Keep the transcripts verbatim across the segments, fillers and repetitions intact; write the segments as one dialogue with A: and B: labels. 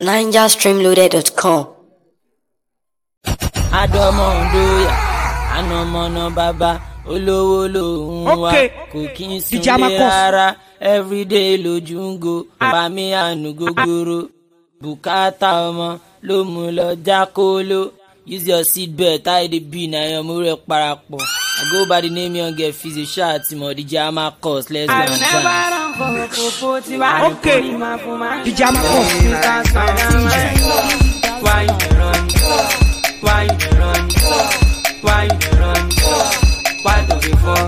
A: ninja stream loaded dot com.
B: Adomo ndoya, anomono baba, olowo lohun wa, kò kí n sunlé rárá, everyday lójúngo, bami anu gogoro, bùkátà ọmọ ló mú lọ jákòló. Use your seat belt, tie the beat, na your mure parapo. I go by the name young get fizzy shot, mo the Jama Cos, let's go and dance.
C: Okay, the Jama Cos.
B: Why you run? Why you run? Why you run? Why do you fall?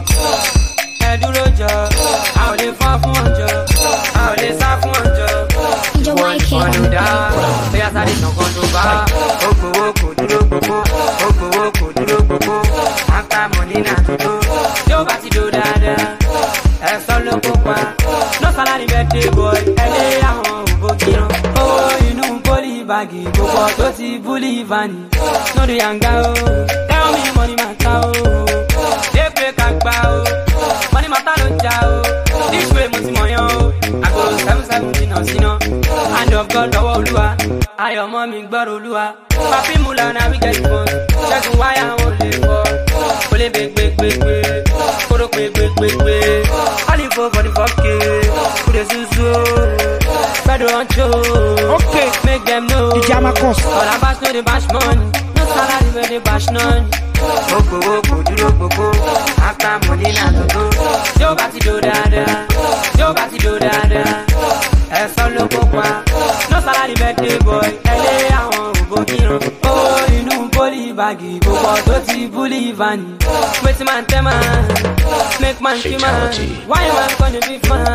B: I do the job, I'll live for one job, I'll live for one job. One one down, they are starting to go to bar. Oko oko duro oko, oko oko duro oko. After money na to do, yo bati do dada. Eh solo kopa, no salary birthday boy. Ele ahun ubogiro. Oh inu poli bagi, gbogbo to ti bully vani. No the yanga oh, tell me money matter oh. They break agba oh, money matter no ja oh. This way mo ti moyan oh, I go seven seventeen on sino. And of God lọ́wọ́ Olúwa, ayọ̀ mọ́ mi gbọ́rọ̀ Olúwa. Papi mula na we get fun, ṣẹ́gun wáyà wọn lè fọ́. Kò lè gbégbégbé, kóró gbégbégbé. Olivo for the fọ́ọ̀kì, kúrè ṣuṣu. Fẹ́dọ̀ ọ̀nṣọ́,
C: Okay,
B: make them know.
C: the Jama Cos.
B: All about no dey bash money, no salary wey dey bash none. Oko oko dúró gbogbo, after money na gbogbo. Tí ó bá ti do dáadáa, tí ó bá ti do dáadáa. Ẹ sọ ló kópa, no salary birthday boy, ẹlé àwọn òbòmíràn. Ó inú pólì báàgì, gbogbo tó ti búlì vani. Wetin man tell man, make man kill man, why man gonna be fun?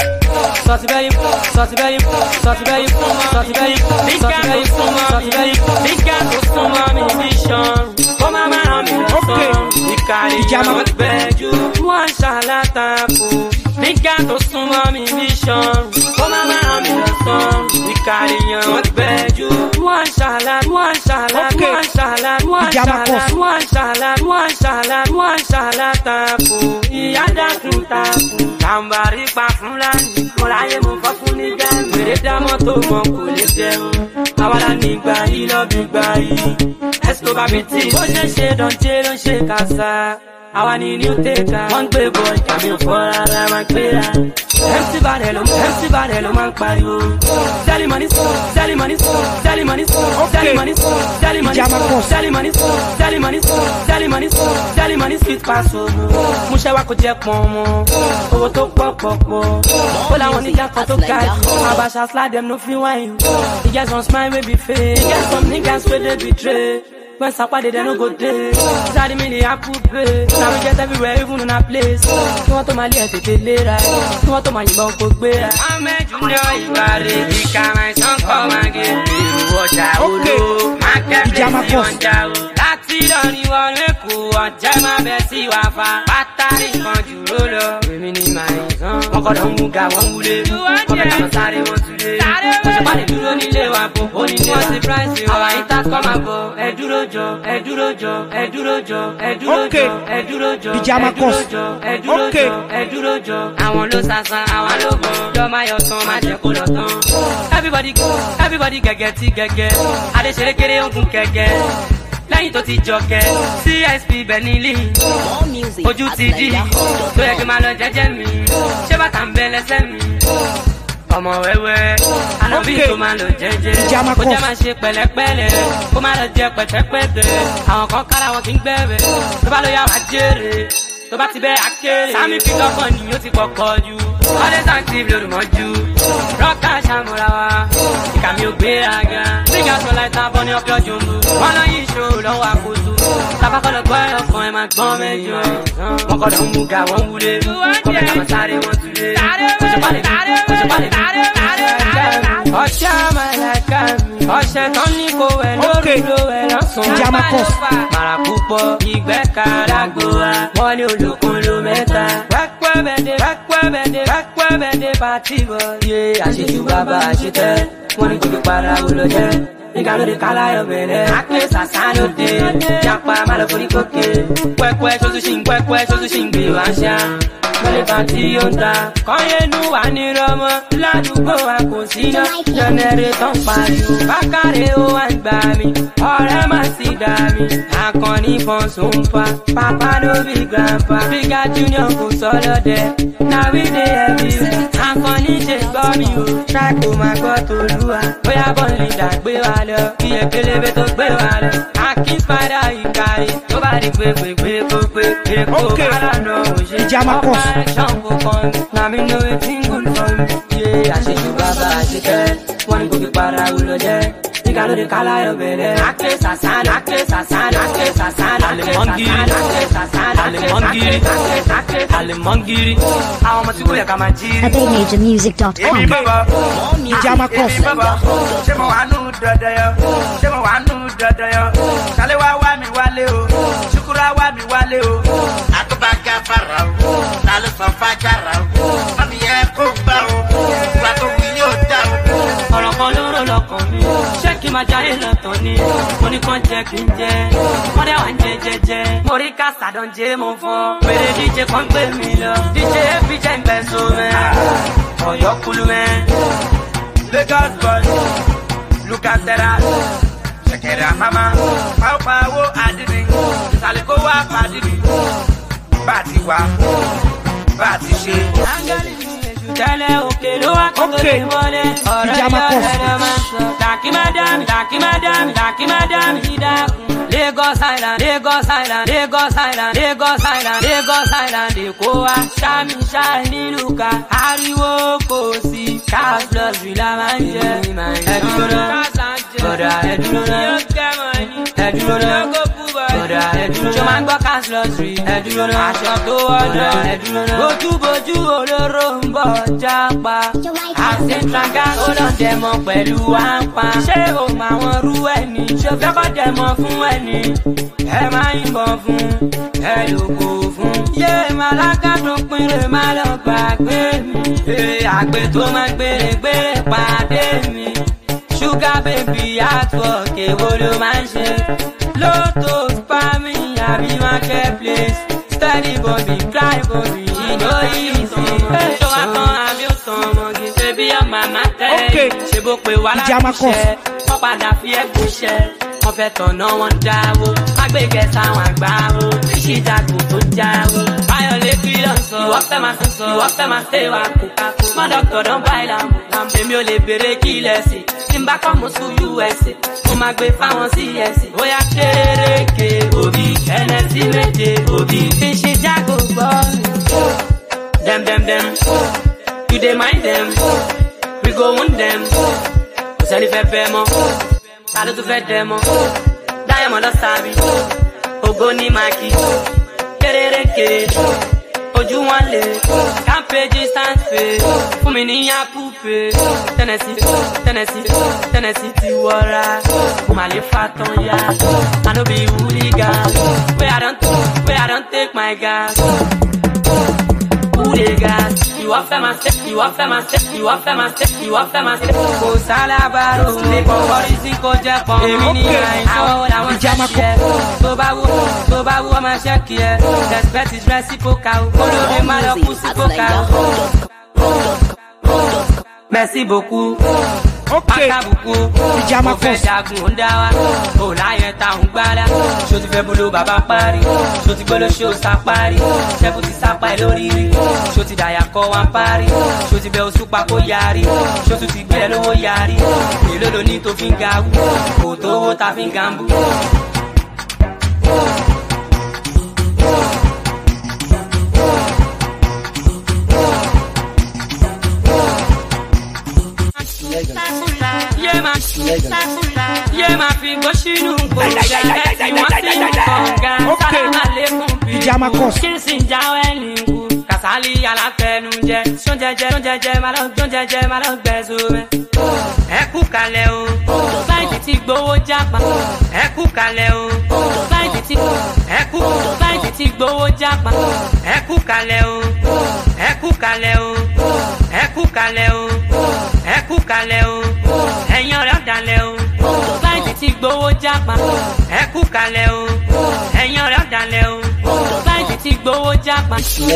B: Sọ̀tì bẹ́yì, sọ̀tì bẹ́yì, sọ̀tì bẹ́yì, sọ̀tì bẹ́yì, sọ̀tì bẹ́yì, sọ̀tì bẹ́yì. This guy tó súnmọ́ mi ní vision, ó máa máa ràn mí lọ́sàn. Ìkàlẹ̀ ìjàmọ̀ ti bẹ́ẹ̀ ju, wọ́n ṣàlàtàkù. This guy tó súnmọ́ mi ní vision, ó máa máa ràn mí lọ́sàn. Ìkàlẹ̀ ìjàmọ̀ ti bẹ́ẹ̀ ju, wọ́n ṣàlàtàkù, wọ́n ṣàlàtàkù, wọ́n ṣàlàtàkù, wọ́n ṣàlàtàkù, wọ́n ṣàlàtàkù, wọ́n ṣàlàtàkù, wọ́n ṣàlàtàkù. Ìyá dákun takù, kàmbàrí pa fúnlání. Mo ráyè mo fọ́ fún ní gẹ́gẹ́. Mèrè dámọ́ tó mọ̀ kò lè jẹun. Àwàdà nígbà yìí lọ́bí gbà yìí. Escobar mi tí. Bó ṣe ṣe dọ̀njẹ́ ló ṣe kàṣà. Àwa ni new taker. Wọ́n ń gbé bọ̀ ìjà mi ò fọ́ rárá máa ń gbéra. M C Bàdẹ̀ ló M C Bàdẹ̀ ló máa ń pariwo. Sẹ́lì mọ́ní sẹ́lì mọ́ní sẹ́lì mọ́ní sẹ́lì mọ́ní sẹ́lì mọ́ní sẹ́lì mọ́ní sẹ́lì mọ́ní sẹ́lì mọ́ní sẹ́lì mọ́ní sweet pass omo. Mo ṣẹ́ wa kò jẹ́ pọ́n mọ́. Owó tó pọ̀ pọ̀ pọ̀. Ó láwọn oníjà kan tó ga jù. Àbàṣà slide dem no fit wine. E get some smile wey be fake. E get some niggas wey dey betray. When Sapade they no go there. Daddy me the apple pay. Now we get everywhere even on a place. You want to my left to lay right. You want to my bunk go bear. I'm a junior Ibari. The camera son come and get me. Watch out. Okay.
C: The Jama Cos.
B: Láti lọ ni wọ́n lè kó ọjà máa bẹ̀ sí wa fa. Pátárì kan jùlọ lọ. Èmi ni màá yàn sán. Wọ́n kọ́ lọ ń mú ga wọ́n wúlé. Wọ́n fẹ́ kàmọ́ sáré wọn túlé. Wọ́n ṣe pàdé dúró nílé wa bò. Ó ní wọ́n ti price o. Àwọn ìtàs kọ́ máa bọ̀. Ẹ dúró jọ, ẹ dúró jọ, ẹ dúró jọ, ẹ dúró jọ, ẹ dúró jọ,
C: The Jama Cos.
B: ẹ dúró jọ, ẹ dúró jọ. Àwọn ló sàṣàn, àwọn ló bọ̀. Jọ máa yọ tán, máa jẹ́ kó lọ tán. Everybody, everybody gẹ́gẹ́ tí gẹ́gẹ́. Adéṣeré kéré ń gun kẹ̀kẹ́. Lẹ́yìn tó ti jọkẹ́, C S P Benili, ojú ti dí, tó yẹ kí máa lọ jẹ́jẹ́ mi, ṣé bàtà ń bẹ lẹ́sẹ̀ mi? Ọmọ wẹ́wẹ́, ànábì tó máa lọ jẹ́jẹ́, kó jẹ́ máa ṣe pẹ̀lẹ́pẹ̀lẹ́, kó máa lọ jẹ pẹ̀tẹ́pẹ̀tẹ́, àwọn kan kára wọn kì í gbẹ̀rẹ̀, tó bá lọ yà wá jèrè, tó bá ti bẹ́ àkèrè, Sami fi lọ́kàn ni ó ti pọ̀pọ̀ jù, ọdẹ sáǹtì lórúmọ́jú, rọ́kà ṣàmúra wa, ìkà mi ò gbéraga, nígbà tó láì tá bọ́ ní ọ̀pọ̀ jòmbó, wọ́n lọ yí ìṣòro lọ́wọ́ àkóso, tábàkọ́lọ̀ gbọ́ ẹ̀rọ kan ẹ̀ máa gbọ́n mẹ́jọ, wọ́n kọ́ lọ ń mú ga wọ́n wúlé, wọ́n fẹ́ kàmọ́ sáré wọn túlé, ọṣẹ àmàlàkà mi, ọṣẹ tán ní kò wẹ̀ lórí ló wẹ̀ lọ́sùn.
C: Jama Cos.
B: Màrà púpọ̀ ìgbẹ́ka lágbo wa, wọ́n ní olùkún ló mẹ́ta. Wẹ́pẹ́ bẹ́dẹ̀, wẹ́pẹ́ bẹ́dẹ̀, wẹ́pẹ́ bẹ́dẹ̀ pàtí bọ̀. Yé àṣejù bàbá àṣetẹ́, wọ́n ní kò fi para wò lọ jẹ́. Nígbà lóde kálá yọ bẹ̀rẹ̀, àpè sàṣà lóde, jápa má lọ forí kókè. Pẹ́pẹ́ ṣoṣù ṣì ń pẹ́pẹ́ ṣoṣù ṣì ń gbé wá ṣá. lọ́lẹ̀ kan tí ó ń ta. Kọ́yẹ́nu wà ní rọmọ, ládùúgbò wa kò sí náà. Jẹnẹrétọ̀ ń pariwo, bákàrẹ̀ ó wá ń gbà mí. Ọ̀rẹ́ má sì dà mí, akọni kan sùn pa. Papa no be grandpa, Bigga Junior kò sọ́lọ́ dẹ̀. Now we dey everywhere, akọni ṣe gbọ́ mi o. Ṣáìkò máa gbọ́ tòlúwa, bóyá bọ́ọ̀lì dà gbé wa lọ. Bí ekelebe tó gbé wa lọ. Akin padà ìkàrí, tó bá di pé pé pé kó pé pé kó bára lọ òṣè. Ọ̀pá ẹ̀ṣọ́n kò kàn mí, na mi know wetin good for me. Yé àṣejù bàbá àṣetẹ́, wọ́n ní kò fi para wúlọ jẹ́. Nígbà ló dé kálá yọ bẹ̀rẹ̀. Ake sàsán, ake sàsán, ake sàsán, ake sàsán, ake sàsán, ake sàsán,
D: Alemongiri. Àwọn ọmọ tí kò yẹ ká máa jí.
A: at a major music dot com.
D: Èmi bàbá,
C: Ijamakos.
D: èmi bàbá, ṣé mo wà nù dandan yọ? Ṣé mo wà nù dandan yọ? Kálí wá wá mi wálé o, ṣùkúrà wá mi wálé o. Àtúbàgà fara o, lálẹ́ sọ fàjàrà o. Mami yẹ kó gbà o, ìgbà tó wí yóò dá o.
B: ọ̀rọ̀ kan ló rò lọ́kàn mi. Ṣé kí n máa jáde lọ́tọ̀ ni? Mo ní kàn jẹ́ kí n jẹ́. Wọ́n dẹ̀ wá ń jẹ jẹjẹ. Mo rí kásá dán jẹ́ mo fọ́. Pèrè díje kan gbé mi lọ. Díje fi jẹ́ ìgbẹ́ so mẹ́. Ọ̀yọ́ kulu mẹ́.
D: Lagos boys, look at that. Ṣẹ̀kẹ̀rẹ̀ àmàmà, pàápàá àdìrí. Ìsàlẹ̀ kó wá pàdìrí. Bá a ti wá, bá a ti ṣe.
B: Áńgẹ́lì mi èṣù tẹ́lẹ̀ òkè ló wá kó tó lè mọ́lẹ̀. Ọ̀rọ̀ yọ ẹ̀rọ máa ń sọ. Dàkí má dá mi, dàkí má dá mi, dàkí má dá mi dákun. Lagos Island, Lagos Island, Lagos Island, Lagos Island, Lagos Island, Èkó wa. Ṣáàmì ṣáà nílùú ká. Ariwo kò sí. Cash plus bí la máa ń jẹ. Ẹ̀dúró náà, bọ̀dà ẹ̀dúró náà. Ẹ̀dúró náà, bọ̀dà ẹ̀dúró náà. Ṣé o máa ń gbọ́ cash plus rí? Ẹ̀dúró náà. Aṣọ tó wọ̀dà ẹ̀dúró náà. Bójúbójú olóró ń bọ̀ jápa. Àṣẹ tranga ó lọ dẹ̀mọ̀ pẹ̀lú wáńpá. Ṣé o máa wọn rú ẹni? Ṣé o fẹ́ kọ́ dẹ̀mọ̀ fún ẹni? Ẹ máa yìnbọn fún, ẹ lògò fún. Yé màláka tó pinre má lọ gbàgbé mi. Èrè àgbẹ̀ tó máa gbére gbére pàdé mi. Sugar baby artwork èwo ló máa ń ṣe? Lotto spami àbí marketplace. Steady bobby, cry bobby, you know easy. Ṣé wàá tán àbí ó tán ọmọge? Ṣé bí ọmọ àmà tẹ́? Ṣé bó pe wà láti ṣẹ́? Wọ́n padà fi ẹ̀kú ṣẹ́. Wọ́n fẹ́ tọ̀nà wọn dáwó. Agbègbè sáwọn àgbáwo. Fíṣì jagun tó jáwó. Báyọ̀lé kí lọ sọ. Ìwọ fẹ́ máa sọ. Ìwọ fẹ́ máa ṣe wà kó. Mọ́ dọ́kítọ̀ dán báyìí làmù. Èmi ò lè béèrè kí ilẹ̀ sí. Tí n bá kọ́ mo sùn U S A. Mo máa gbé fáwọn C S A. Bóyá kéréke òbí. N F C méje òbí. Fíṣì jagun gbọ́ mi. Dem dem dem. You dey mind dem. We go wound dem. Kò sẹ́ni fẹ́ fẹ́ mọ́. Ta ló tún fẹ́ dẹ̀ mọ́? Diamond lọ sábì, ògo ní màkì, kéréke, ojú wọn lè, kámpéjì sáńpé, fún mi ní yápùpé, Tennessee, Tennessee, Tennessee ti wọra, mo mà lè fa tán yá, I no be hooligan, where I don't, where I don't take my gas. Who dey gas? Ìwọ fẹ́ máa ṣe, ìwọ fẹ́ máa ṣe, ìwọ fẹ́ máa ṣe, ìwọ fẹ́ máa ṣe. Kò sálábàárò lè kọ́ kọ́rí sí kó jẹ́ pọ̀. Èmi ní àwọn làwọn ṣẹ́ṣẹ́. Tó bá wú, tó bá wú ọmọ ṣẹ́kì ẹ̀. Respect is reciprocal. Olórí má lọ kú sí kókà. Merci beaucoup. Akabuku, mo fẹ́ jagun ó ń dá wa. Ò láyẹ̀ ta òun gbára. Ṣo ti fẹ́ bolo bàbá parí? Ṣo ti gbọ́dọ̀ ṣe ó sá parí? Ṣẹ́kù ti sápá ẹ lórí rí. Ṣo ti dàyà kọ́ wa parí? Ṣo ti bẹ oṣù pa kó yarí? Ṣo tún ti gbé ẹ lówó yarí? Èló lo ní tó fi ń ga wú? Kò tó owó ta fi ń gambú. Yé máa fi gbó sínú kò jẹ́ ẹ̀sìn wọ́n sínú kọ̀ọ̀gá. Sálámà lẹ́kùn bí
C: Ijamakos.
B: kí n sì ń jáwé nìkú. Kàsálí aláfẹnujẹ, sóúnjẹjẹ, sóúnjẹjẹ, máa lọ gbóúnjẹjẹ, máa lọ gbẹ̀sùn mẹ́. Ẹ kú kalẹ̀ o, fláìtì ti gbowó jápa. Ẹ kú kalẹ̀ o, fláìtì ti ẹ kú fláìtì ti gbowó jápa. Ẹ kú kalẹ̀ o, ẹ kú kalẹ̀ o, ẹ kú kalẹ̀ o, ẹ kú kalẹ̀ o, ẹ̀yin ọ̀rẹ́ ọ̀dàlẹ̀ o. Fláìtì ti gbowó jápa. Ẹ kú kalẹ̀ o, ẹ̀yin ọ̀rẹ́ ọ̀dàlẹ̀ o. Fláìtì ti gbowó jápa.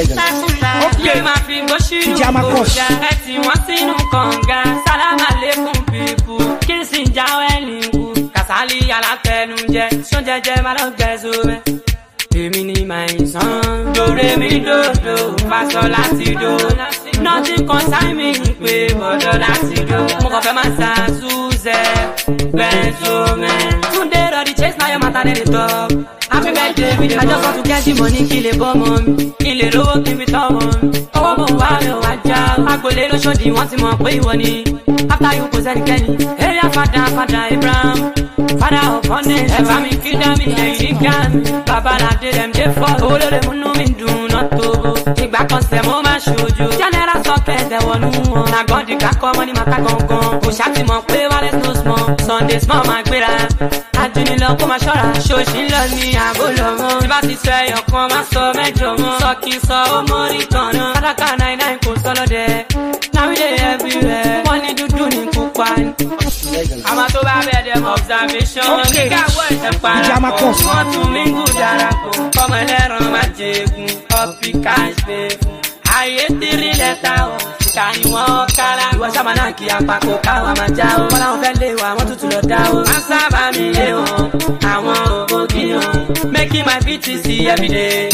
B: Yé máa fi gbó sínú kòjá. Ẹ tí wọ́n sínú kànga. Sálámà lékún pípù. Kí n sì jáwé nìkú. Kàsálí alátẹnujẹ. Sóúnjẹjẹ máa lọ gẹ̀ẹ́sọ mẹ́. Èmi ni màá sàn. Dòrè mi dòdò. Pásọ láti dò. Nothing concern me pé bọ̀dọ̀ láti dò. Mo kàn fẹ́ máa ṣàtúnṣe. Bẹ́ẹ̀sọ̀mẹ́. Túndé rọ̀dí chase náà yọ màtá lè talk. Happy birthday with the I just want to get the money kí lè bọ́ mọ́ mi. Kí lè rówó kí n fi tọ́ mọ́ mi. Owó mo wá mi ò wá já o. Agbolé lóṣòdì wọ́n ti mọ̀ pé ìwọ ni. After you kò sẹ́nikẹ́ni. Area fada fada Abraham. Father of honest. Ẹ bá mi kí dá mi ẹ̀yìn ní gán. Babalade dem dey fall. Owó lóore múnú mi dùn náà tó. Ìgbà kan sẹ̀ mo máa ṣojo. General socket ẹ̀wọ̀nù wọn. Nàgọ́dì kakọ́ mọ́ ní màtá gangan. Kò ṣàtìmọ̀ pé wálé no small. Sunday small máa gbéra. Adúnilọ kó máa ṣọ́ra. Ṣòṣì ń lọ ní àgọ́lọ̀ mọ́. Tí bá ti sọ ẹyọ kan máa sọ mẹ́jọ mọ́. Sọ kí n sọ ó mórí kan náà. Fádákà náírà náírà kò sọ lọ́dẹ. Now we dey everywhere. Wọ́n ní dúdú ní pupa ni. Àmọ́ tó bá bẹ̀ dem observation. Nígbà wọ́n ṣe para pọ̀. Wọ́n tún mí ń gùn darapọ̀. Ọmọ ẹlẹ́ran máa jẹ̀gùn. Ọ̀pì cash pay fún. Ayé tírí lẹ́tà ọ̀. Ìka ni wọ́n kára. Ìwọ sábà náà kí apapọ̀ káwọn máa já o. Wọ́n láwọn fẹ́ lé wa, wọ́n tútù lọ dá o. Wọ́n sábà mi lé wọn. Àwọn òbògì hàn. Making my B T C everyday.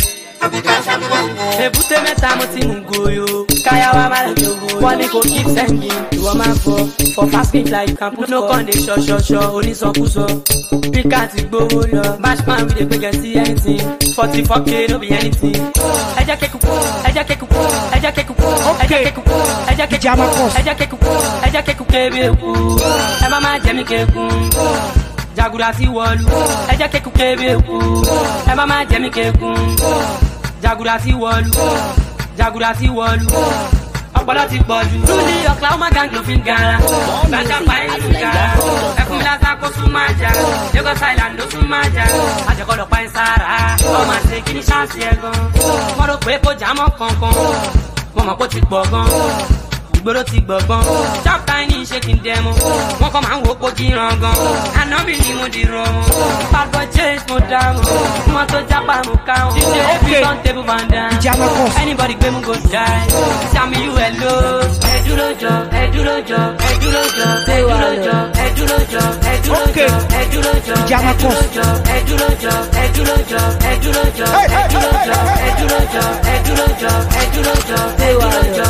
B: Èbúté mẹ́ta mo ti mú goyo. Káyáwá máa lè jogo. Wọ́n ní kò keep sending. Ìwọ máa fọ. For fast speed like campus. No con dey ṣọṣọṣọ onísọkúsọ. Píkà ti gbowó lọ. Bashman we dey gbẹ̀gẹ̀ sí anything. Forty four K no be anything. Ẹjẹ́ kéku. Ẹjẹ́ kéku. Ẹjẹ́ kéku. Ẹjẹ́ kéku. Ẹjẹ́ kéku. Ẹjẹ́ kéku. Ẹjẹ́ kéku kébi eku. Ẹ má máa jẹ mí kéku. Jagura ti wọ̀lú. Ẹjẹ́ kéku kébi eku. Ẹ má máa jẹ mí kéku. Jagura ti wọ̀lú. Jagura ti wọ̀lú. Ọpọlọ ti pọ̀jù. Lúlí ọ̀kla ọmọ gang ló fi ń gara. Bàjá pa ìlú gara. Ẹkún mi lásán kó sún máa jà. Lagos Island ló sún máa jà. Àjẹkọ̀lọ̀ pa ìsára. Ọmọ àti kí ni ṣáàṣì ẹ̀ gan. Wọ́n rò pé kó jà mọ́ kankan. Wọ́n mọ̀ kó ti pọ̀ gan. Ìgboro ti gbọ̀ngàn. Chapter ní ṣé kí n dẹ́mu. Wọ́n kọ́ máa ń wo kojú ìran gan. Ànábì ni mo di rọ wọn. Pastor James mo dá wọn. Wọ́n tó jápa mo ká wọn. Ṣíṣe èbí tán tébù bá ń dá. Anybody gbé mu go die. Sàmì yú ẹ ló. Ẹ dúró jọ, ẹ dúró jọ, ẹ dúró jọ, ẹ dúró jọ, ẹ dúró jọ, ẹ dúró jọ, ẹ dúró jọ, ẹ dúró jọ, ẹ dúró jọ, ẹ dúró jọ, ẹ dúró jọ, ẹ dúró jọ, ẹ dúró jọ, ẹ dúró jọ, ẹ dúró jọ, ẹ dúró jọ.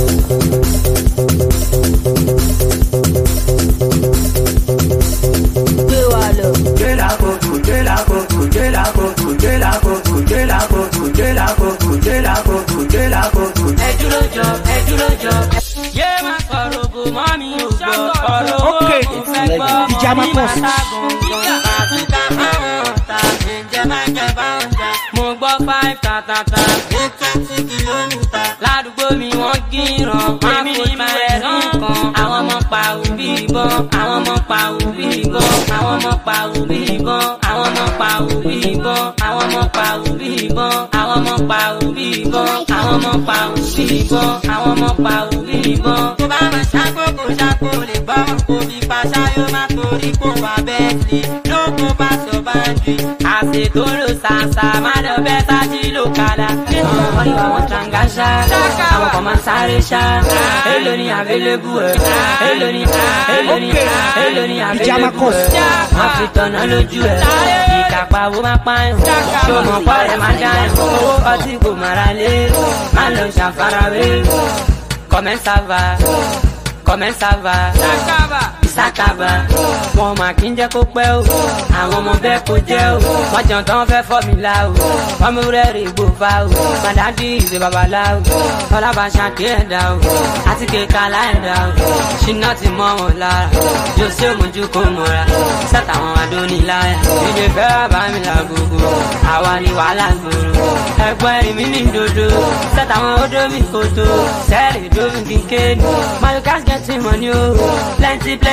B: Mo gbọ́ five tatata. twenty kilometer. Ládùúgbò mi wọ́n gíràn. Máa fojú ẹ̀ nìkan. Àwọn ọmọ pa òbí ìbọn. Àwọn ọmọ pa òbí ìbọn. Àwọn ọmọ pa òbí ìbọn. Àwọn ọmọ pa òbí ìbọn. Àwọn ọmọ pa òbí ìbọn. Àwọn ọmọ pa òbí ìbọn. Àwọn ọmọ pa òbí ìbọn. Àwọn ọmọ pa òbí ìbọn. Tó bá máa ṣàkó kò ṣàkó lè gbọ́. Òbí pàṣà yóò máa torí kó wà bẹ́ẹ̀ sí. Lóko bá sọ bá ń jù. Àṣetò ló ṣàṣà má lọ bẹ́ẹ̀ sájí ló kàlà. Àwọn ìwà wọn tàǹgàṣà. Àwọn kan máa sáré ṣá. Èlò ni available ẹ̀. Èlò ni èlò ni èlò ni available ẹ̀. Wọ́n fi tọ̀nà lójú ẹ̀. Ìkàpá wo máa pààyàn. Ṣòmọ̀ pọ̀ rẹ̀ máa dáhùn. Owó ọtí kò mara lé. Má lọ ṣàfarawé. Comment ça va? Comment ça va? Ìsákàbà. Wọ́n máa kí ń jẹ́ kó pẹ́ o. Àwọn ọmọ bẹ́ẹ̀ kó jẹ́ o. Wọ́n jẹun tán fẹ́ fọ́ mi lá o. Wọ́n mú rẹ́rìn ìgbò fa o. Màdádì ìṣe babalá o. Ọlábàṣà kí ẹ̀dá o. Àti kéka láìdá o. Ṣínà ti mọ́ wọn lára. Jòsí òmùjú kò mọ́ra. Sẹ́tàwọn adóniláyà. Ìdè fẹ́ bàbá mi là gbogbo. Àwa ni wàhálà gbòòrò. Ẹgbẹ́ ìmí ní dodo. Sẹ́tàwọn odó mi kò tó. Sẹ́ẹ̀lì dómi kíkéèdì. My you guys getting money o. Plenty plenty.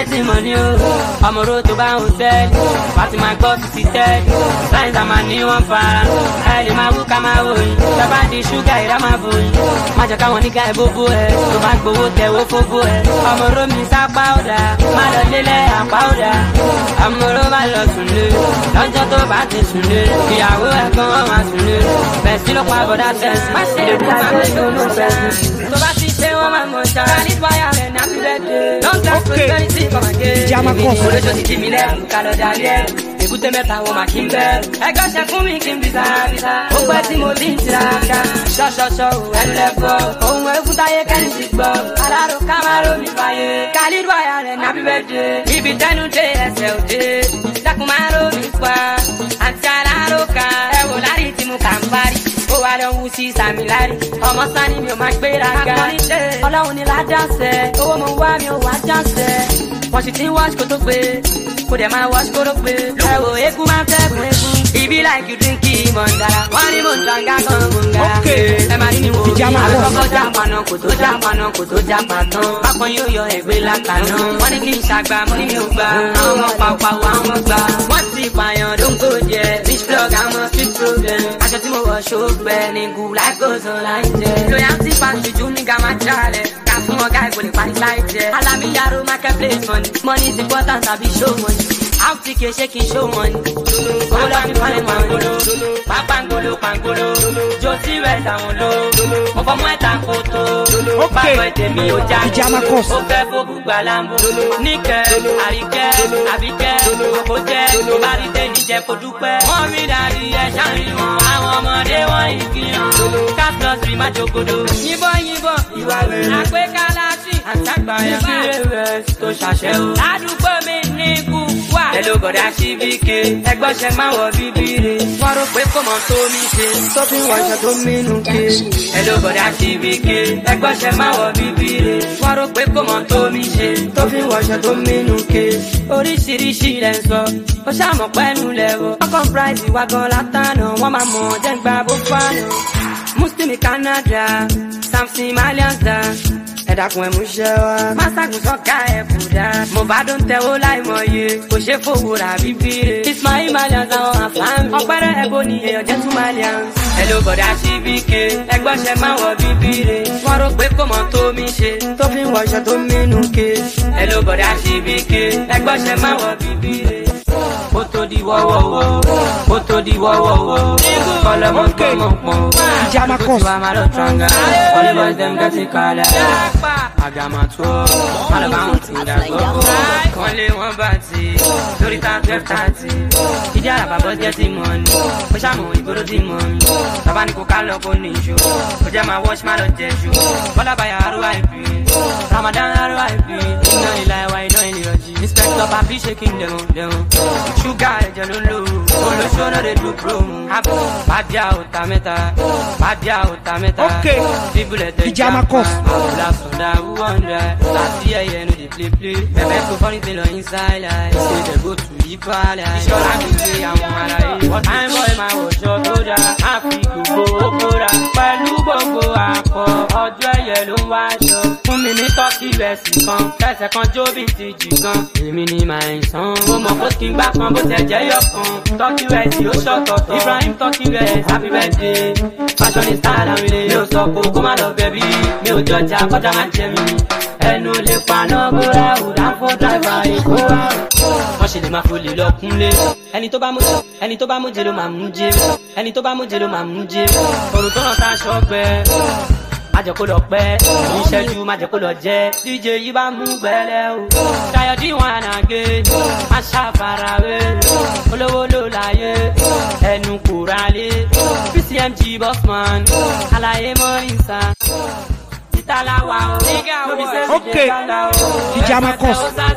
B: getting money o. Ọmọ ro tó bá ń sẹ́ẹ̀lì, wá ti máa gbọ́ títí tẹ́ẹ̀lì. Sáyẹ̀nsì àmà ní wọ́n fara, ẹ lè máa wú ká máa wò yín. Bàbá di ṣúgà ìrá máa bò yín. Má jẹ́ káwọn nígà ẹ̀ bóbó ẹ̀, tó bá gbowó tẹ̀wó fóbó ẹ̀. Ọmọ ro mi sápá ọ̀dà, má lọ lélẹ̀ àpá ọ̀dà. Ọmọ ro má lọ sùn lé, lọ́jọ́ tó bá ti sùn lé. Ìyàwó ẹ̀ gan wọ́n máa sùn lé. Bẹ̀sí ló pa bọ̀dá tẹ̀sí. Má ṣe é bí àgbẹ̀ tó ló bẹ̀sí. Tó bá ti ṣe wọ́n máa mọ̀ ṣá. Ká ní wáyà rẹ̀ ní happy birthday. Long time prosperity come again.
C: Ìjàmá kọ̀.
B: Olójó ti jí mi lẹ́rù ká lọ darí ẹ̀. Èbúté mẹ́ta wọn máa kí n bẹ́ẹ̀. Ẹgbẹ́ ṣe fún mi kí n bí sárábísá. Ó pẹ́ tí mo ti ń tiraka. Ṣọ́ṣọ́ṣọ́ ò ẹlẹ́gbọ́. Ohun ẹ̀kú táyé kẹ́ni ti gbọ́. Alárò ká máa ró mi fàyè. Khalid wáyà rẹ̀ ní happy birthday. Ibi tẹ́nu dé ẹsẹ̀ òde. Dákun máa ró mi pa. Àǹtí alárò ká. Ẹ wò lárí tí mo kà ń parí. Ó wá lọ wú sí Sàmì lárí. Ọmọ Sani mi ò máa gbéra ga. Ọlọ́run ni ládàsẹ̀. Owó mo wá mi ò wá jàsẹ̀. Wọ́n sì ti ń wáṣ kó tó gbé. Kó dẹ̀ máa wáṣ kó tó gbé. Ẹ wo eégún máa ń fẹ́ fún eégún. Ibi like you drink kí mọ̀ ń dára. Wọ́n ní mò ń tàn gá kan mò ń gara. Ẹ máa ní ni wo mi. Àkọ́kọ́ jápa náà kò tó jápa náà kò tó jápa tán. Bákan yóò yọ ẹ̀gbẹ́ lákàná. Wọ́n ní kí n ṣàgbà mo ní mi ò gbà. Àwọn ọmọ pàápàá àwọn gbà. Wọ́n ti pààyàn ló ń kó jẹ. Rich plug àwọn street problem. Aṣọ tí mo wọ̀ ṣògbẹ́ ní gùn láìkóso láì jẹ. Loyalty pàṣẹ jù ní gàmá jalè. Ká fún ọ̀gá ìbò lè parí láì jẹ. Alamiyaro marketplace money. Money is important àbí show money. Out T K ṣé kí n show money. Owó lọ fi falẹ̀ pàngolo. Pàpàngolo pàngolo. Jo sí rẹ̀ dàwọn lo. Ọkọ̀ mú ẹ̀ta kò tó. Bàbá ẹ̀tẹ̀ mi ò já. Ó fẹ́ fògùn gbà lámbó. Níkẹ́, àríkẹ́, àbíkẹ́, òkòjẹ́. Bá rí tẹ́ni jẹ́ kó dúpẹ́. Wọ́n rí dàrí ẹ̀ ṣáàrin wọn. Àwọn ọmọdé wọ́n ìfihàn. Káfíńsì rí má jogodo. Yìnbọn yìnbọn. Ìwà rẹ̀. Àgbékalásì. Àtàgbà ẹ̀fín rẹ̀ tó ṣàṣẹ o. Ládùúgbò mi ní ikú wà. Hello bọ̀dá Ṣíbíkẹ́. Ẹgbọ́n ṣe máa wọ bíbí rẹ̀. Wọ́n rò pé kò mọ̀ tó mi ṣe. Tó fi wọṣọ tó mínú ké. Hello bọ̀dá Ṣíbíkẹ́. Ẹgbọ́n ṣe máa wọ bíbí rẹ̀. Wọ́n rò pé kò mọ̀ tó mi ṣe. Tó fi wọṣọ tó mínú ké. Oríṣiríṣi lẹ̀ ń sọ. Ó ṣàmọ̀ pẹ́nu lẹ́wọ̀. Ọkọ̀ price wá gan látànà. Wọ́n máa mọ̀ jẹ́ ń gba bó fànà. Muslim Canada. Samson Malianza. Ẹ̀dàkùn ẹ̀mú ṣẹ́ wa. Máṣágùn sọ́ka ẹ̀kú dá. Mo bá dún tẹ́wọ́ láìmọye. Kò ṣe fowó rà bíbí rẹ̀. Ismail Malians àwọn àfáàmì. Ọ̀pẹ́rẹ́ ẹ̀bọ ni èèyàn jẹ́ tún Malians. Hello bọ̀dá Ṣíbíkẹ́. Ẹgbọ́n ṣe máa wọ bíbí rẹ̀. Wọ́n rò pé kò mọ̀ tó mi ṣe. Tó fi ń wọṣọ tó mínú ké. Hello bọ̀dá Ṣíbíkẹ́. Ẹgbọ́n ṣe máa wọ bíbí rẹ̀. Ó tó di wọ́wọ́wọ́. Ó tó di wọ́wọ́wọ́. Kọ́lọ́mọ́ tó mọ̀ pọ̀.
C: Ìjàmá kọ̀.
B: Malo tranga. All the boys them get it color. Agama tó. Malo bounce in the go. Wọ́n lé wọ́n bá ti. Lórí ta twelve thirty. Ìjà àbábọ̀ jẹ́ ti mọ̀ ni. Ó ṣàmù ìgboro ti mọ̀ mi. Bàbá ní kò ká lọ kó ní ìṣó. Ó jẹ́ máa wash máa lọ jẹ ṣó. Bọ́lá báyà R I P. Ramadan R I P. Iná ìlà ẹ̀wà iná ìlú ọjì. Inspector Papi shaking dẹ̀wọ̀n dẹ̀wọ̀n. Ṣúgà ẹ̀jẹ̀ ló lò. Olóṣó náà lè du promo. Bàbá òtà mẹ́ta. Bàbá òtà mẹ́ta.
C: Ìjàmá kọ̀.
B: Àbúlá sọ̀dá who wonder. Láti ẹyẹ no dey play play. Bẹ̀bẹ̀ tó fọ́nì tẹ̀lọ inside life. Ṣé ìdẹ̀ go to yípa life. Ìṣọ́lá mi gbé àwọn ará yìí. Time boy máa wọ̀ṣọ́ tó dáa. Á fi gbogbo oko rà. Pẹ̀lú gbogbo àpọ̀. Ọjọ́ ẹyẹ ló ń wáṣọ. Fún mi ní tọ́kì rẹ̀sì kan. Kẹsẹ̀ kan jó bí ti jì gan. Èmi ni màá ń san. Mo mọ̀ kó kí n gbá kan bó tẹ̀ jẹ́ yọ̀ kan. Tọ́kì rẹ̀sì ó ṣọ̀tọ̀tọ̀. Ibrahim tọ́kì rẹ̀sì happy birthday. Fashion is style and really. Mi ò sọ kó kó má lọ bẹ̀bí. Mi ò jọjà kọjá máa jẹ mi. Ẹnu lè paná bóra òdà fún dráìvà èkó wa. Wọ́n ṣe lè máa folè lọ kúnlé. Ẹni tó bá mú ẹni tó bá mú jẹ ló máa mú jẹ. Ẹni tó bá mú jẹ ló máa mú jẹ. Òrùn tó ràn tá aṣọ gbẹ. Má jẹ́ kó lọ pẹ́. Ìṣẹ́jú má jẹ́ kó lọ jẹ́. D J yìí bá mú gbẹ́lẹ́ o. Ṣayọ̀dí wọn ànàgé. Má ṣàfarawé. Olówó ló láyé. Ẹnu kò rálé. P C M G Bossman. Àlàyé Mọ́rìnsà. Ìtàláwà o.
C: Okay. Ìjàmá kọ̀.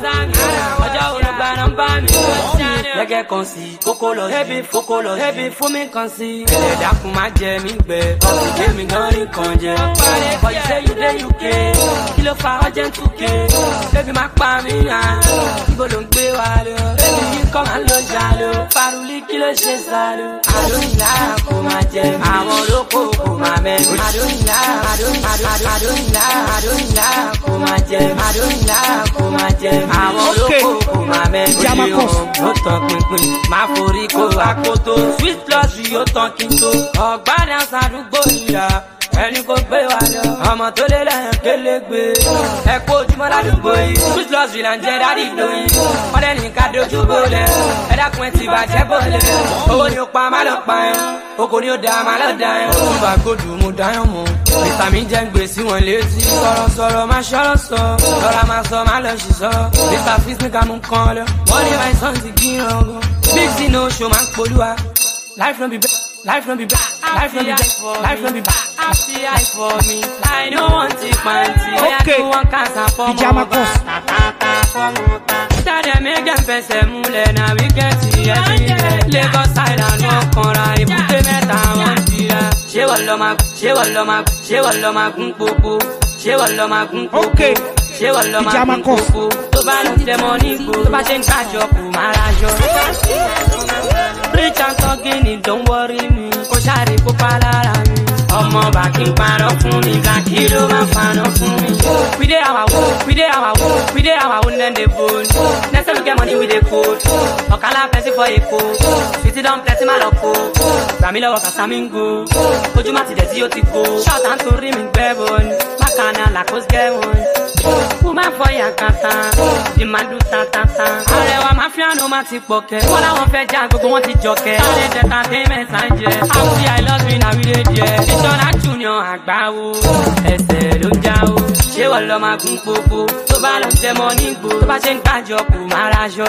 B: Ọjọ́ olùgbà nọ́mbà mi. Gẹ́gẹ́ kan sí. Kókó lọ sí. Ẹbí kókó lọ sí. Ẹbí fún mi kan sí. Ẹlẹ́dàkùn má jẹ mí gbẹ. Ọ̀sìnkè mi gan rí kan jẹ. But you say you dey U K. Kí ló fa urgent two K? Baby má pa mí hàn. Ibo ló ń gbé wa lọ? Baby yìí kọ́ máa ń lo ṣàlò. Faruli kí ló ṣe sàlò? Àlọ́ ìlà kò máa jẹ. Àwọn olóko kò máa mẹ́. Àdóyìnlá àdóyìnlá àdóyìnlá kò máa jẹ. Àdóyìnlá kò máa jẹ. Àwọn olóko kò máa mẹ́. Oye o, ó tán pinpin. Máa forí kó àkótó. Sweet plus yóò tán kí n tó. Ọ̀gbádùn àṣàdúgbò ìyá. Ẹni kò gbé wa lọ. Ọmọ tó lé lẹ́yìn kélégbé. Ẹ kó ojúmọ́ ládùúgbò yìí. Sweet plus là ń jẹ dádì lóyún. Wọ́n lẹ́nu ká dojú bólẹ̀. Ẹ dákun ẹ ti bàjẹ́ bólẹ̀. Owó ni ó pa má lọ pa ẹ́. Oko ni ó da má lọ da ẹ́. Ó tún bá gòdù mo dáyọ̀ mọ́. Mr. mi jẹ́ ń gbé sí wọn létí. Sọ̀rọ̀ sọ̀rọ̀ má ṣọ́rọ̀ sọ. Lọ́ra máa sọ má lọ ṣì sọ. Mister Fizz ní ká mú kán lọ. Wọ́n ní my son ti gbìyànjú ọgọ́. Big Zino show máa ń polúwa. Life no be bad. Life no be bad. Life no be bad. Life no be bad. Happy eye for me. I don't want to panty.
C: Okay. Pajama Cost.
B: Tell them make them fẹsẹ̀ múlẹ̀ na weekend every day. Lagos Island wọn kanra ibùdó mẹ́ta wọn jìra. Ṣé wọ́n lọ máa ṣé wọ́n lọ máa ṣé wọ́n lọ máa gún pópó? Ṣé wọ́n lọ máa gún pópó?
C: Okay.
B: Ṣé wọ́n lọ máa gún pópó? Tó bá lọ tẹ mọ́ nígbò, tó bá ṣe ń kájọ kò máa rajọ. Rich and talking it, don't worry me. Kò ṣàrè kó pa lára mi. Ọmọ bàkí ń parọ́ fún mi, Blacky ló máa paná fún mi. We dey our own, we dey our own, we dey our own then dey bone. Next time we get money we dey code. Ọ̀kàlà pẹ̀sì for Èkó, fìtí dán pẹ̀sì má lọ kó. Gbàmí lọ́wọ́ Kàsámíngò, ojú má ti dẹ̀ tí ó ti kó. Ṣọ́ọ̀tà ń torí mi gbẹ́ bọ́n, bákanná làkóso gẹ́wọ̀n. Kú máa fọ yàkàtà, ìmàdù tàtàtà. Àrẹwà máfíànù má ti pọ̀ kẹ́. Wọ́n láwọn fẹ́ já gbogbo wọn ti jọ kẹ́. Àrẹ jẹta payment à ń jẹ. Àwùjọ I love me na we dey jẹ. Ìṣọ́ra junior àgbáwo, ẹsẹ̀ ló ń já o. Ṣé wọ́n lọ máa gún pópó? Tó bá lọ tẹ mọ́ nígbò, tó bá ṣe ń kájọ kò máa raṣọ.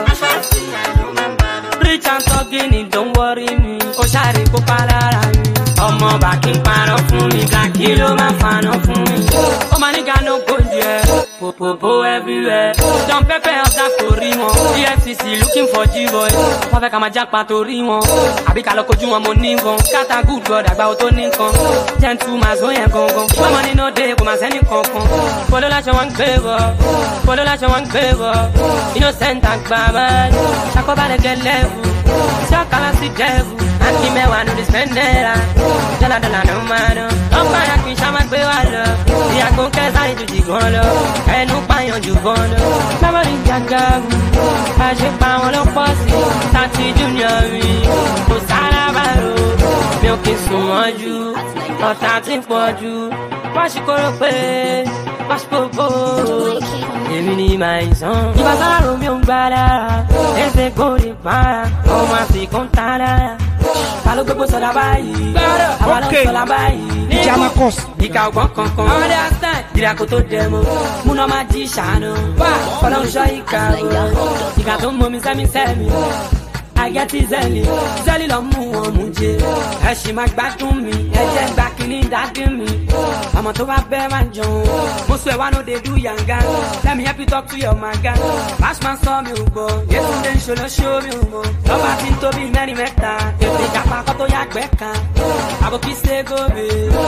B: Rich and talking it, don't worry me. Ó ṣàrè kó pa lára mi. Ọmọ bàkí ń parọ́ fún mi, Blacky ló máa faná fún mi. Ó máa ní gánà gbòǹjẹ, pòpòpò everywhere. John Pepper ọ̀sà kò rí wọn. E F C C looking for G-boy. Wọ́n fẹ́ ká máa jápa torí wọn. Àbí ká lọ kojú wọn mo ní wọn. Kátà good God àgbà ó tó ní nǹkan. Gentleman zó yẹn gangan. Wọ́n mọ nínú dé kò máa sẹ́ni kankan. Polo láṣọ wọn ń gbé bọ̀. Polo láṣọ wọn ń gbé bọ̀. Innocent àgbà báyìí. Ṣàkóbálẹ̀ gẹ̀ lẹ́wù. Ṣàkálà sí dẹ́wù. Àkí mẹ́wàá ló lè spẹ́ndẹ́ra. Dọ́là dọ́là ló máa ná. Ọ̀pá yà kì í ṣá máa gbé wá lọ. Ìyàgò kẹsàn-án ju jìgàn lọ. Ẹnu pààyàn jù gan lọ. Lábọ̀dì gàgà wù. Àṣepà wọn ló pọ̀ sí. Tàtí junior mi. Kò sára bàrò. Mi ò kì í sùn wọ́n jù. Ọ̀tá ti pọ̀ jù. Wọ́n ṣì kóró pé. Wọ́n ṣì kókó. Èmi ni màá sàn. Ìbá sára ro mi ò ń gbá lára. Ẹsẹ̀ kò lè para. Ọmọ àsìkò ń ta lára. Ta ló gbogbo sọ̀dá báyìí? Àwa ló sọ̀dá báyìí.
C: Pajama Cost.
B: Ìka ọgbọ́n kankan. Ìdíra kò tó dẹ̀ mọ́. Múná máa jí ṣàánú. Ọlọ́run ṣọ́ ìka o. Ìka tó ń mọ mi sẹ́mi sẹ́mi. Àgẹ́ ti zẹ́lì. Zẹ́lì lọ mú wọn mú jẹ. Ẹ ṣì máa gbádùn mi. Ẹ jẹ́ gbà kínní dádì mi. Ọmọ tó bá bẹ́ẹ̀ máa jọun. Mo sọ ẹ̀wá no dey do yanga. Let me help you talk to your maga. Bashman sọ mi ò gbọ́. Yétúndé ń ṣe lóṣù mi ò mọ̀. Lọ́ba ti ń tóbi mẹ́rin mẹ́ta. Ètò ìkápá kọ́ tó yàgbẹ́ kan. Àbòkí ṣe gòbè.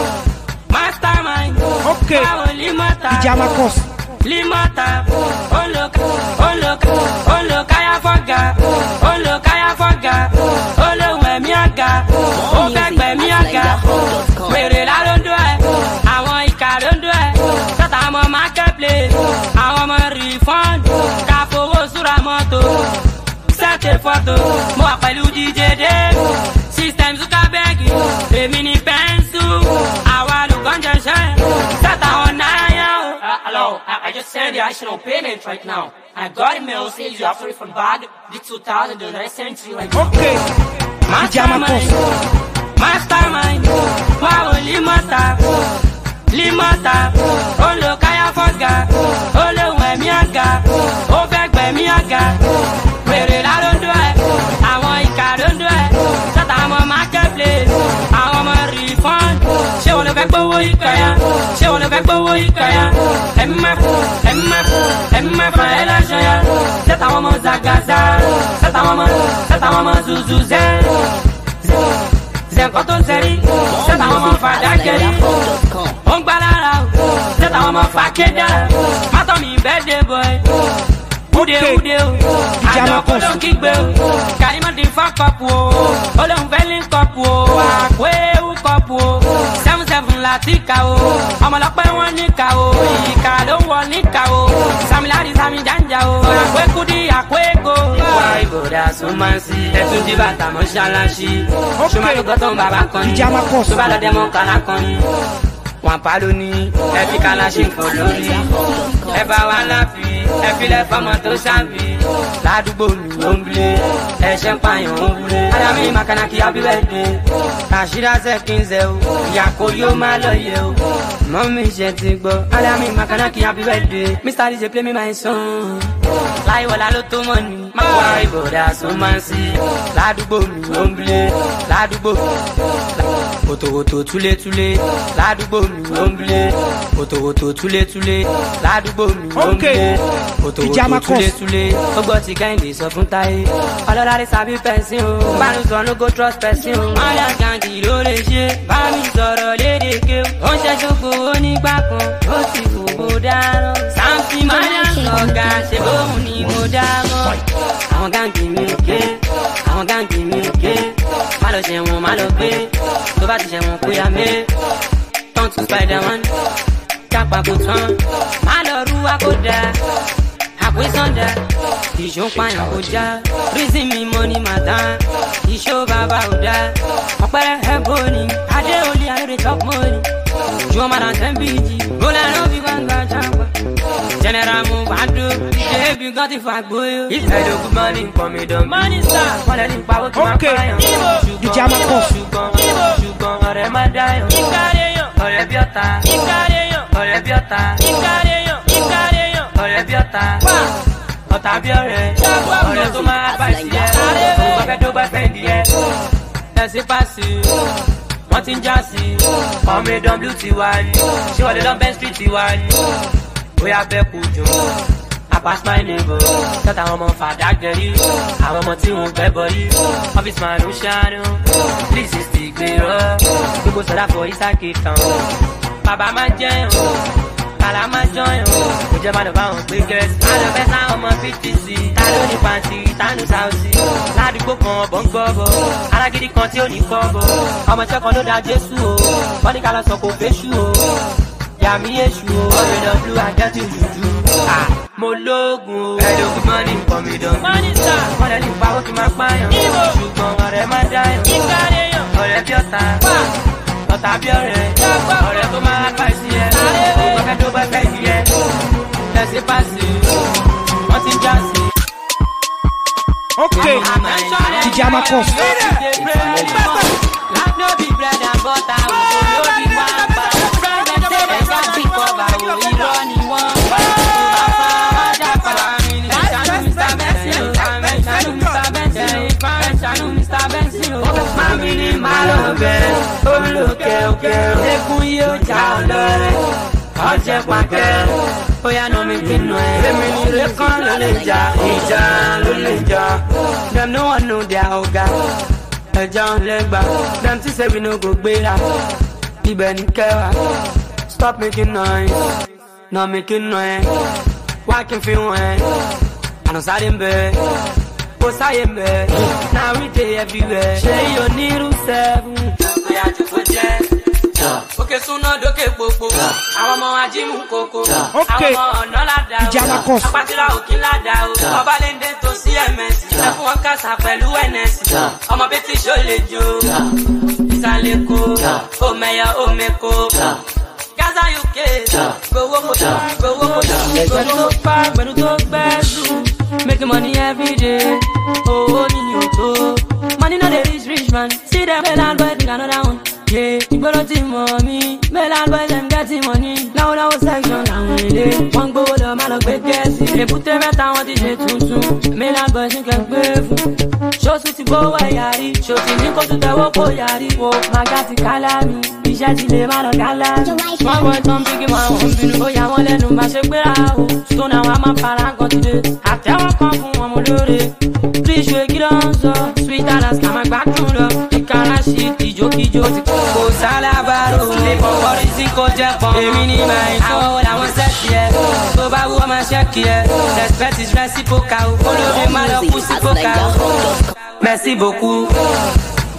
B: Mastermind.
C: Okay.
B: Báwo Limota?
C: Pajama Cost.
B: Limota. Oloka. Oloka. Olokaya fọ́gà. Olokaya fọ́gà. Olóhùn ẹ̀mí àga. Ó fẹ́ gbẹ̀mí àga. Wèrè láròndó ẹ̀. Àwọn ìkà ròndó ẹ̀. Sọ́tà ọmọ marketplace. Àwọn ọmọ refund. Ká fowó súra mọ́tò. Sẹ́tẹ̀ fọ́tò. Mo wà pẹ̀lú D J Dave. System Zuckerberg. Èmi ni Pẹ́ńsù. Àwa lùkọ́njẹ ṣẹ́. Sẹ́tà ọ̀nà ayá o.
E: Hello, I, I just sent the additional payment right now. I got a mail saying you have to refund back the two thousand that I sent to you right now.
C: Okay. Pajama Cost.
B: Mastermind. Báwo Limota? Limota. Olokaya fọ́gà. Olóhùn ẹ̀mí àga. Ó fẹ́ gbẹ̀mí àga. Wèrè láròndó ẹ̀. Àwọn ìkà ròndó ẹ̀. Sọ́tà ọmọ marketplace. Àwọn ọmọ refund. Ṣé wọn lè fẹ́ gbówó ìkàyà? Ṣé wọn lè fẹ́ gbówó ìkàyà? Ẹ̀mí máa fún, ẹ̀mí máa fún, ẹ̀mí máa fún ẹ̀ láṣọ ya. Sẹ́tà wọn mọ zagaza. Sẹ́tà wọn mọ, sẹ́tà wọn mọ zuzu zẹ́. Zẹ́kọ́ tó zẹ́rí. Sẹ́tà wọn mọ fàdákẹ́rí. Ó ń gbá lára o. Sẹ́tà wọn mọ fàkédà. Mátọ̀ mi birthday boy. Ude ude o. Àjọ kò ló kígbe o. Kàrímọ̀ di fọ́ kọ́pù o. Olóhùn fẹ́ lé kọ́pù o. Àpò ewu kọ́pù o. Seven seven Karatika o, ọmọlọpẹ wọn níkà o, ìkà ló ń wọ níkà o, Samilari Sami Janja o, àpékúdí àpéko. Wá ìbòdà súnmọ́sí, ẹ̀tún jí bàtà mọ́ṣáláṣí. Ṣùgbọ́n tó gbọ́ tó ń bàbá kan ní, tó bá lọ dẹ́mọ́ kàrá kan ní. Wọ́n pa lónìí, ẹ fi kálásì fò lórí. Ẹ bá wa láfi, ẹ filẹ̀ fọmọ tó ṣàbí. Ládùúgbò mi ò ń bilé, ẹ̀ṣẹ̀ ń pààyàn ó ń wúlé. Adami Makanaki happy birthday, Kashira Sekinze o, ìyá kò yóò máa lọ yẹ o. Mọ́mí ṣe ti gbọ́, Adami Makanaki happy birthday, Mister D J play me my song. Láìwọ̀lá ló tó mọ̀ ní, má wá ìbòdà súnmọ́sí. Ládùúgbò mi ò ń bilé, ládùúgbò wòtòwòtò túlétúlé, ládùúgbò mi ò ń bilé. Wòtòwòtò túlétúlé, ládùúgbò mi ò ń bilé. Wòtòwòtò túlétúlé, ó gbọ́ ti Kẹ́hìndé sọ fún Táyé. Ọlọ́lárí sábí pẹ̀sìn o, bá mi sọ no go trust pẹ̀sìn o. Máyà Gandhi ló lè ṣe, bá mi sọ̀rọ̀ lédè ké o. Ó ń ṣẹ́jú fowó nígbà kan, ó sì fòwò dáná. Sáǹtì máyà lọ́gà, ṣe bóun ni mo dáná. Àwọn gáǹgì mi ò ké, àwọn gáǹgì mi ò ké. Má lọ ṣe wọn, má lọ gbé, tó bá ti ṣe wọn kó yá mé. Turn to Spider-Man, kápá kò tán. Má lọ rú wa kó dáa, àpé sọ́ndà. Ìṣó pààyàn kò já, reason mi mo ní màtá. Ìṣó bàbá ò dá, ọ̀pẹ́ ẹ̀bọ ni. Adé olè àlóde top money. Ju ọmọ náà tẹ́ ń bí jì, ó lẹ́nu bí gbàgbà jágbá. General mo bá dó, ṣébi gan ti fà gbóyò. Ìfẹ̀dógún mọ́ni nǹkan mi dán. Mọ́ni sá, wọ́n lẹ́ni pawó kí máa pààyàn.
C: Ṣùgbọ́n
B: ṣùgbọ́n ṣùgbọ́n ọ̀rẹ́ má dáyàn. Ọ̀rẹ́ bí ọ̀tá, ọ̀rẹ́ bí ọ̀tá, ọ̀rẹ́ bí ọ̀tá. Ọ̀tá bí ọ̀rẹ́, ọ̀rẹ́ tó máa bá ìsì ẹ̀. Òun bá fẹ́ tó bá fẹ́ di ẹ̀. Ẹ̀sìn pàṣẹ, wọ́n ti ń já sí. Ọmọ ìdánwò ti wá ní. Ṣé wọ́n lè lọ bẹ́ẹ̀ street ti wá ní? Bóyá bẹ́ẹ̀ kú jù. I pass my neighbor. Tọ́ta àwọn ọmọ fàdá gẹ̀rí. Àwọn ọmọ tí wọ́n gbẹ́ bọ̀ yìí. Ọ́fíìsì máa ń ṣàánú. three sixty gbèrò. Gbogbo sọ̀dá fọ ìsákè tán. Bàbá máa jẹun. Kàlà máa jọyàn. Kò jẹ́ máa lọ bá wọn gbé gẹ̀ẹ́sì. Má lọ fẹ́ sáwọn ọmọ fifty sí. Ta ló ní pàǹtí? Tánú sáùsì. Ládùúgbò kan ọ̀bọ̀ ń gbọ́ bọ̀. Alágídí kan tí ò ní kọ́ bọ̀. Ọmọ iṣẹ́ kan ló da Jésù o. Wọ́n ní ká lọ sọ kò fẹ́ṣù o. Yàmí èṣù o. Ọ̀rẹ́ lọ blú àjẹ́tì jùjú. Mo lóògùn o. Ẹ̀ẹ́dógún mọ́ni nǹkan mi dán. Mọ́ni sá. Wọ́n lẹ́ni pawó kí máa pààyàn. Ṣùgbọ́n ọ̀rẹ́ má dáyàn. Ọ̀rẹ́ bí ọ̀tá. Ọ̀tá bí ọ̀rẹ́. Ọ̀rẹ́ tó máa bá ìsì ẹ̀. Òun bá fẹ́ tó bá fẹ́ ìsì ẹ̀. Ẹ̀sìn pàṣẹ, wọ́n ti ń já sí.
C: Okay, D J Amakos.
B: No be bread and butter, we go no be wamba. Friend and say they got big cover, oh, he run, he want. Family malobe, oloke oke, ekun yóò já ọlọ́rẹ́, ọjẹ́ pàkẹ́, bóyá no mi kinu ẹ̀. Èmi ni lẹ́kàn ló lè jà, ìjà ló lè jà. Dem no wan know their oga, ẹja ń lẹ́gbà. Dem ti say we no go gbéra, ibẹ̀ ní kẹwàá. Stop making noise, no making noise. Wá kí n fi wọ̀n ẹ́, àná sáré ń bẹ̀. Kò sáyé ń bẹ̀, now we dey everywhere. Ṣé yóò ní irú sẹ́fún? Bóyá jù kó jẹ́. Òkè súná dókè gbogbo, àwọn ọmọ ajímù koko, àwọn ọmọ ọ̀nà ládàá o, apátírà òkín ládàá o, ọba lè dé tó sí M S, ẹ fún wọn kásá pẹ̀lú N S, ọmọ bẹ́ẹ̀ tí ṣó lè jó, ìsàlẹ̀kọ, òmẹ̀yà òmẹ̀kọ, Gaza U K, gbowó mọ́tò, gbowó mọ́tò, gbẹ̀rù tó pa, gbẹ̀rù tó gbẹ̀rù, making money every day, owó ni yóò tó, money no dey reach rich man, see them mainland boys think another one. Yeah, ìgboro ti mọ̀ mí, mainland boys dem getting money. Náwó náwó section làwọn èlé, wọ́n gbówó lọ má lọ gbé gẹ̀ẹ́sì. Èbúté mẹ́ta wọ́n ti ṣe tuntun, mainland boys ní kẹ́gbẹ́ fún. Ṣóṣù ti gbówó ẹ̀yà rí, ṣòtì ní kó tún tẹ̀wọ́ kó yàrí. Wo màgá ti kálá mi, iṣẹ́ ti lè má lọ kálá. Wọ́n bọ̀ tán bí kí máa wọ́n bínú, ó yà wọ́n lẹ́nu máa ṣe gbéra o. Stone àwọn a máa fara kan ti dé, àtẹ́wọ́ kan fún wọn mo lóore. Please ṣe kí ló ń sọ, sweet alas kà máa gbádùn lọ. Ìkàrà ṣì ìjókíjó ti kú. Kò sálábàárò lè fọwọ́ rí sí kó jẹ́ pọ́n. Èmi ní máa ń sọ, àwọn làwọn sẹ́ẹ̀kì ẹ̀. Tó bá wú ọmọ ṣẹ́ẹ̀kì ẹ̀. Respect is reciprocal. Olórí máa lọ kú sí kókà. Merci beaucoup.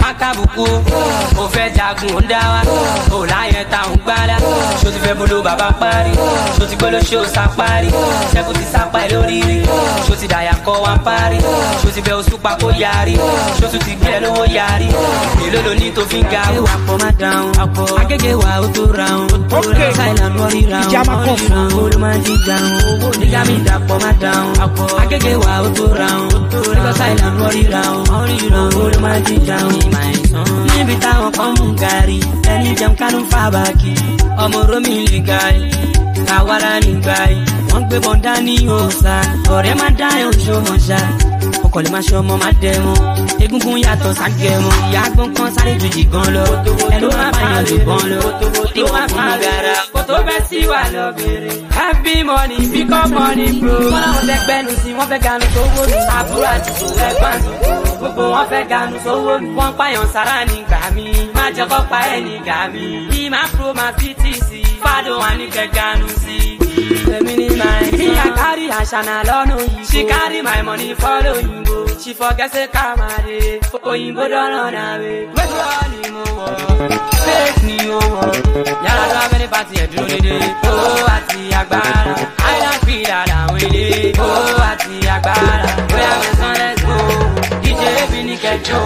B: Makabuku, ó fẹ́ jagun ó dá wa, ó láyẹ̀ ta ń gbádá. Ṣó ti fẹ́ bolo bàbá parí, ṣó ti gbolo ṣó sá parí. Ṣẹ́kù ti sápá ẹ̀ lórí rí, ṣó ti dàyà kọ́ wa parí. Ṣó ti bẹ oṣù pa kó yarí, ṣó tún ti gbé ẹ lówó yarí. Èló ló ní tó fi ń ga o. Àpò má dáhùn, agége wa ó tó ra òun. Silent wọ́n ríra òun, wọ́n ríra òun ló máa ń jíjà òun. Nígbà mi dàpọ̀ má dáhùn, agége wa ó tó ra òun. Nígbà silent wọ́n ríra òun, wọ́n ríra òun ló máa ń jíjà òun. Níbi táwọn kan mú gàrí, ẹni jẹun kánú fàbàkì. Ọmọ romi lè gàrí, àwárá ní gàrí. Wọ́n gbé bọ́ndá ní òòsà, ọ̀rẹ́ má dá ẹ̀ òṣò mọ̀ ṣá. Ọkọ̀ lè má ṣe ọmọ má dẹ̀ mọ́. Egungun yàtọ̀ ságẹ̀mọ́. Ìyá gbọ́n kan sáré ju jìgàn lọ. Ẹnu má bàyàn lè bọ́n lọ. Ní wọ́n fi gàrà. Kò tó bẹ́ sí wà lọ bèrè. Happy money, pick up money bro. Wọ́n láwọn fẹ́ gbẹ́nu sí, wọ́n fẹ́ ganu sówó mi. Àbúrò àdìgbò ẹ̀gbọ́n àdìgbò. Gbogbo wọn fẹ́ ganu sówó mi. Wọ́n pààyàn sára ní gbà mí. Má jẹ́ kó pa ẹ̀ ní gbà mí. Bí máa pro máa fi tì sí. Fádò wà ní kẹ́ ganu sí. Èmi ní máa ń bí I carry àṣànà lọ́nà òyìnbó. She carry my money follow òyìnbó. She forget say kamade. Òyìnbó dọ́nà nàwé. Wéjọ́ ni mo wọ̀. Fake ni mo wọ̀. Yàrá tó abẹ́rẹ́ bá tiẹ̀ dúró dédé. Owó àti agbára. Island feel àdàwọn ilé. Owó àti agbára. Bóyá mẹ́sàn let's go. D J bí ní kẹjọ.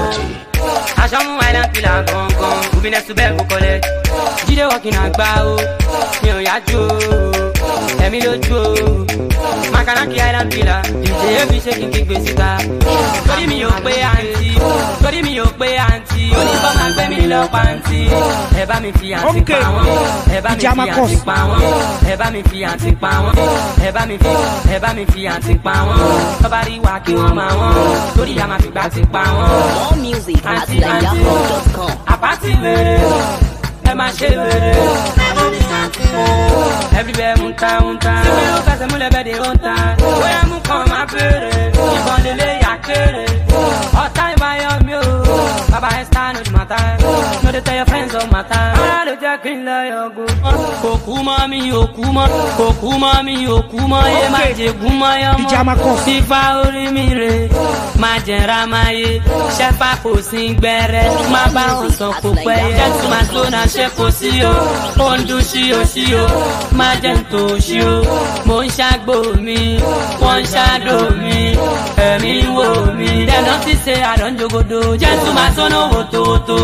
B: Aṣọ mú Island feel àgọ̀ngàn. Òbí nẹ́sùn bẹ́ẹ̀ kó kọ́lẹ̀. Jíde wọ́kì náà gbá o. Mi ò yájú o. Ẹ̀mí lójú o. Makanaki Island Villa. D J bí ṣe kí n kígbe síta. Torí mi ò pé àǹtí. Torí mi ò pé àǹtí. Oníbọ̀ máa gbé mi lọ pàǹtí. Ẹ bá mi fi àǹtí pa wọ́n. Ẹ bá mi fi àǹtí pa wọ́n. Ẹ bá mi fi àǹtí pa wọ́n. Ẹ bá mi fi ẹ bá mi fi àǹtí pa wọ́n. Tọ́ba rí wa kí wọ́n máa wọ́n. Torí a máa fi gbà ti pa wọ́n.
A: More music at Nigeria dot com.
B: Àpáti wèrè. Ẹ máa ṣe wèrè. Everywhere munta munta. Síbi ó fẹsẹ̀ múlẹ̀ bẹ́ẹ̀ de ó ń ta. Bóyá mú kan máa bèrè. Ìbọn lélẹ̀ yà kéré. Ọ̀tá ìbáyọ̀ mi ò. Bàbá Esther no di mata. No dey tell your friends of mata. Ara ló jẹ́ kí n lọ yọ̀gò. Kò kú mọ́ mi ò kú mọ́. Kò kú mọ́ mi ò kú mọ́. Yé má jẹ̀gún mọ́ yọ mọ́. Fífa orí mi rè. Má jẹ̀ra máa yé. Ṣẹ́fà kò sí gbẹrẹ. Má bá wọn sọ kò pẹ́ yẹ. Jẹ́sùn máa tó náà ṣe kò sí o. Ó ń dún sí o sí o. Má jẹ́ ń tó sí o. Mo ń ṣàgbó mi. Wọ́n ń ṣàdó mi. Ẹ̀mí wò mi. Dẹ̀nà ti ṣe àdánjogodo. Jẹ́sùn máa tó náà wò tó tó.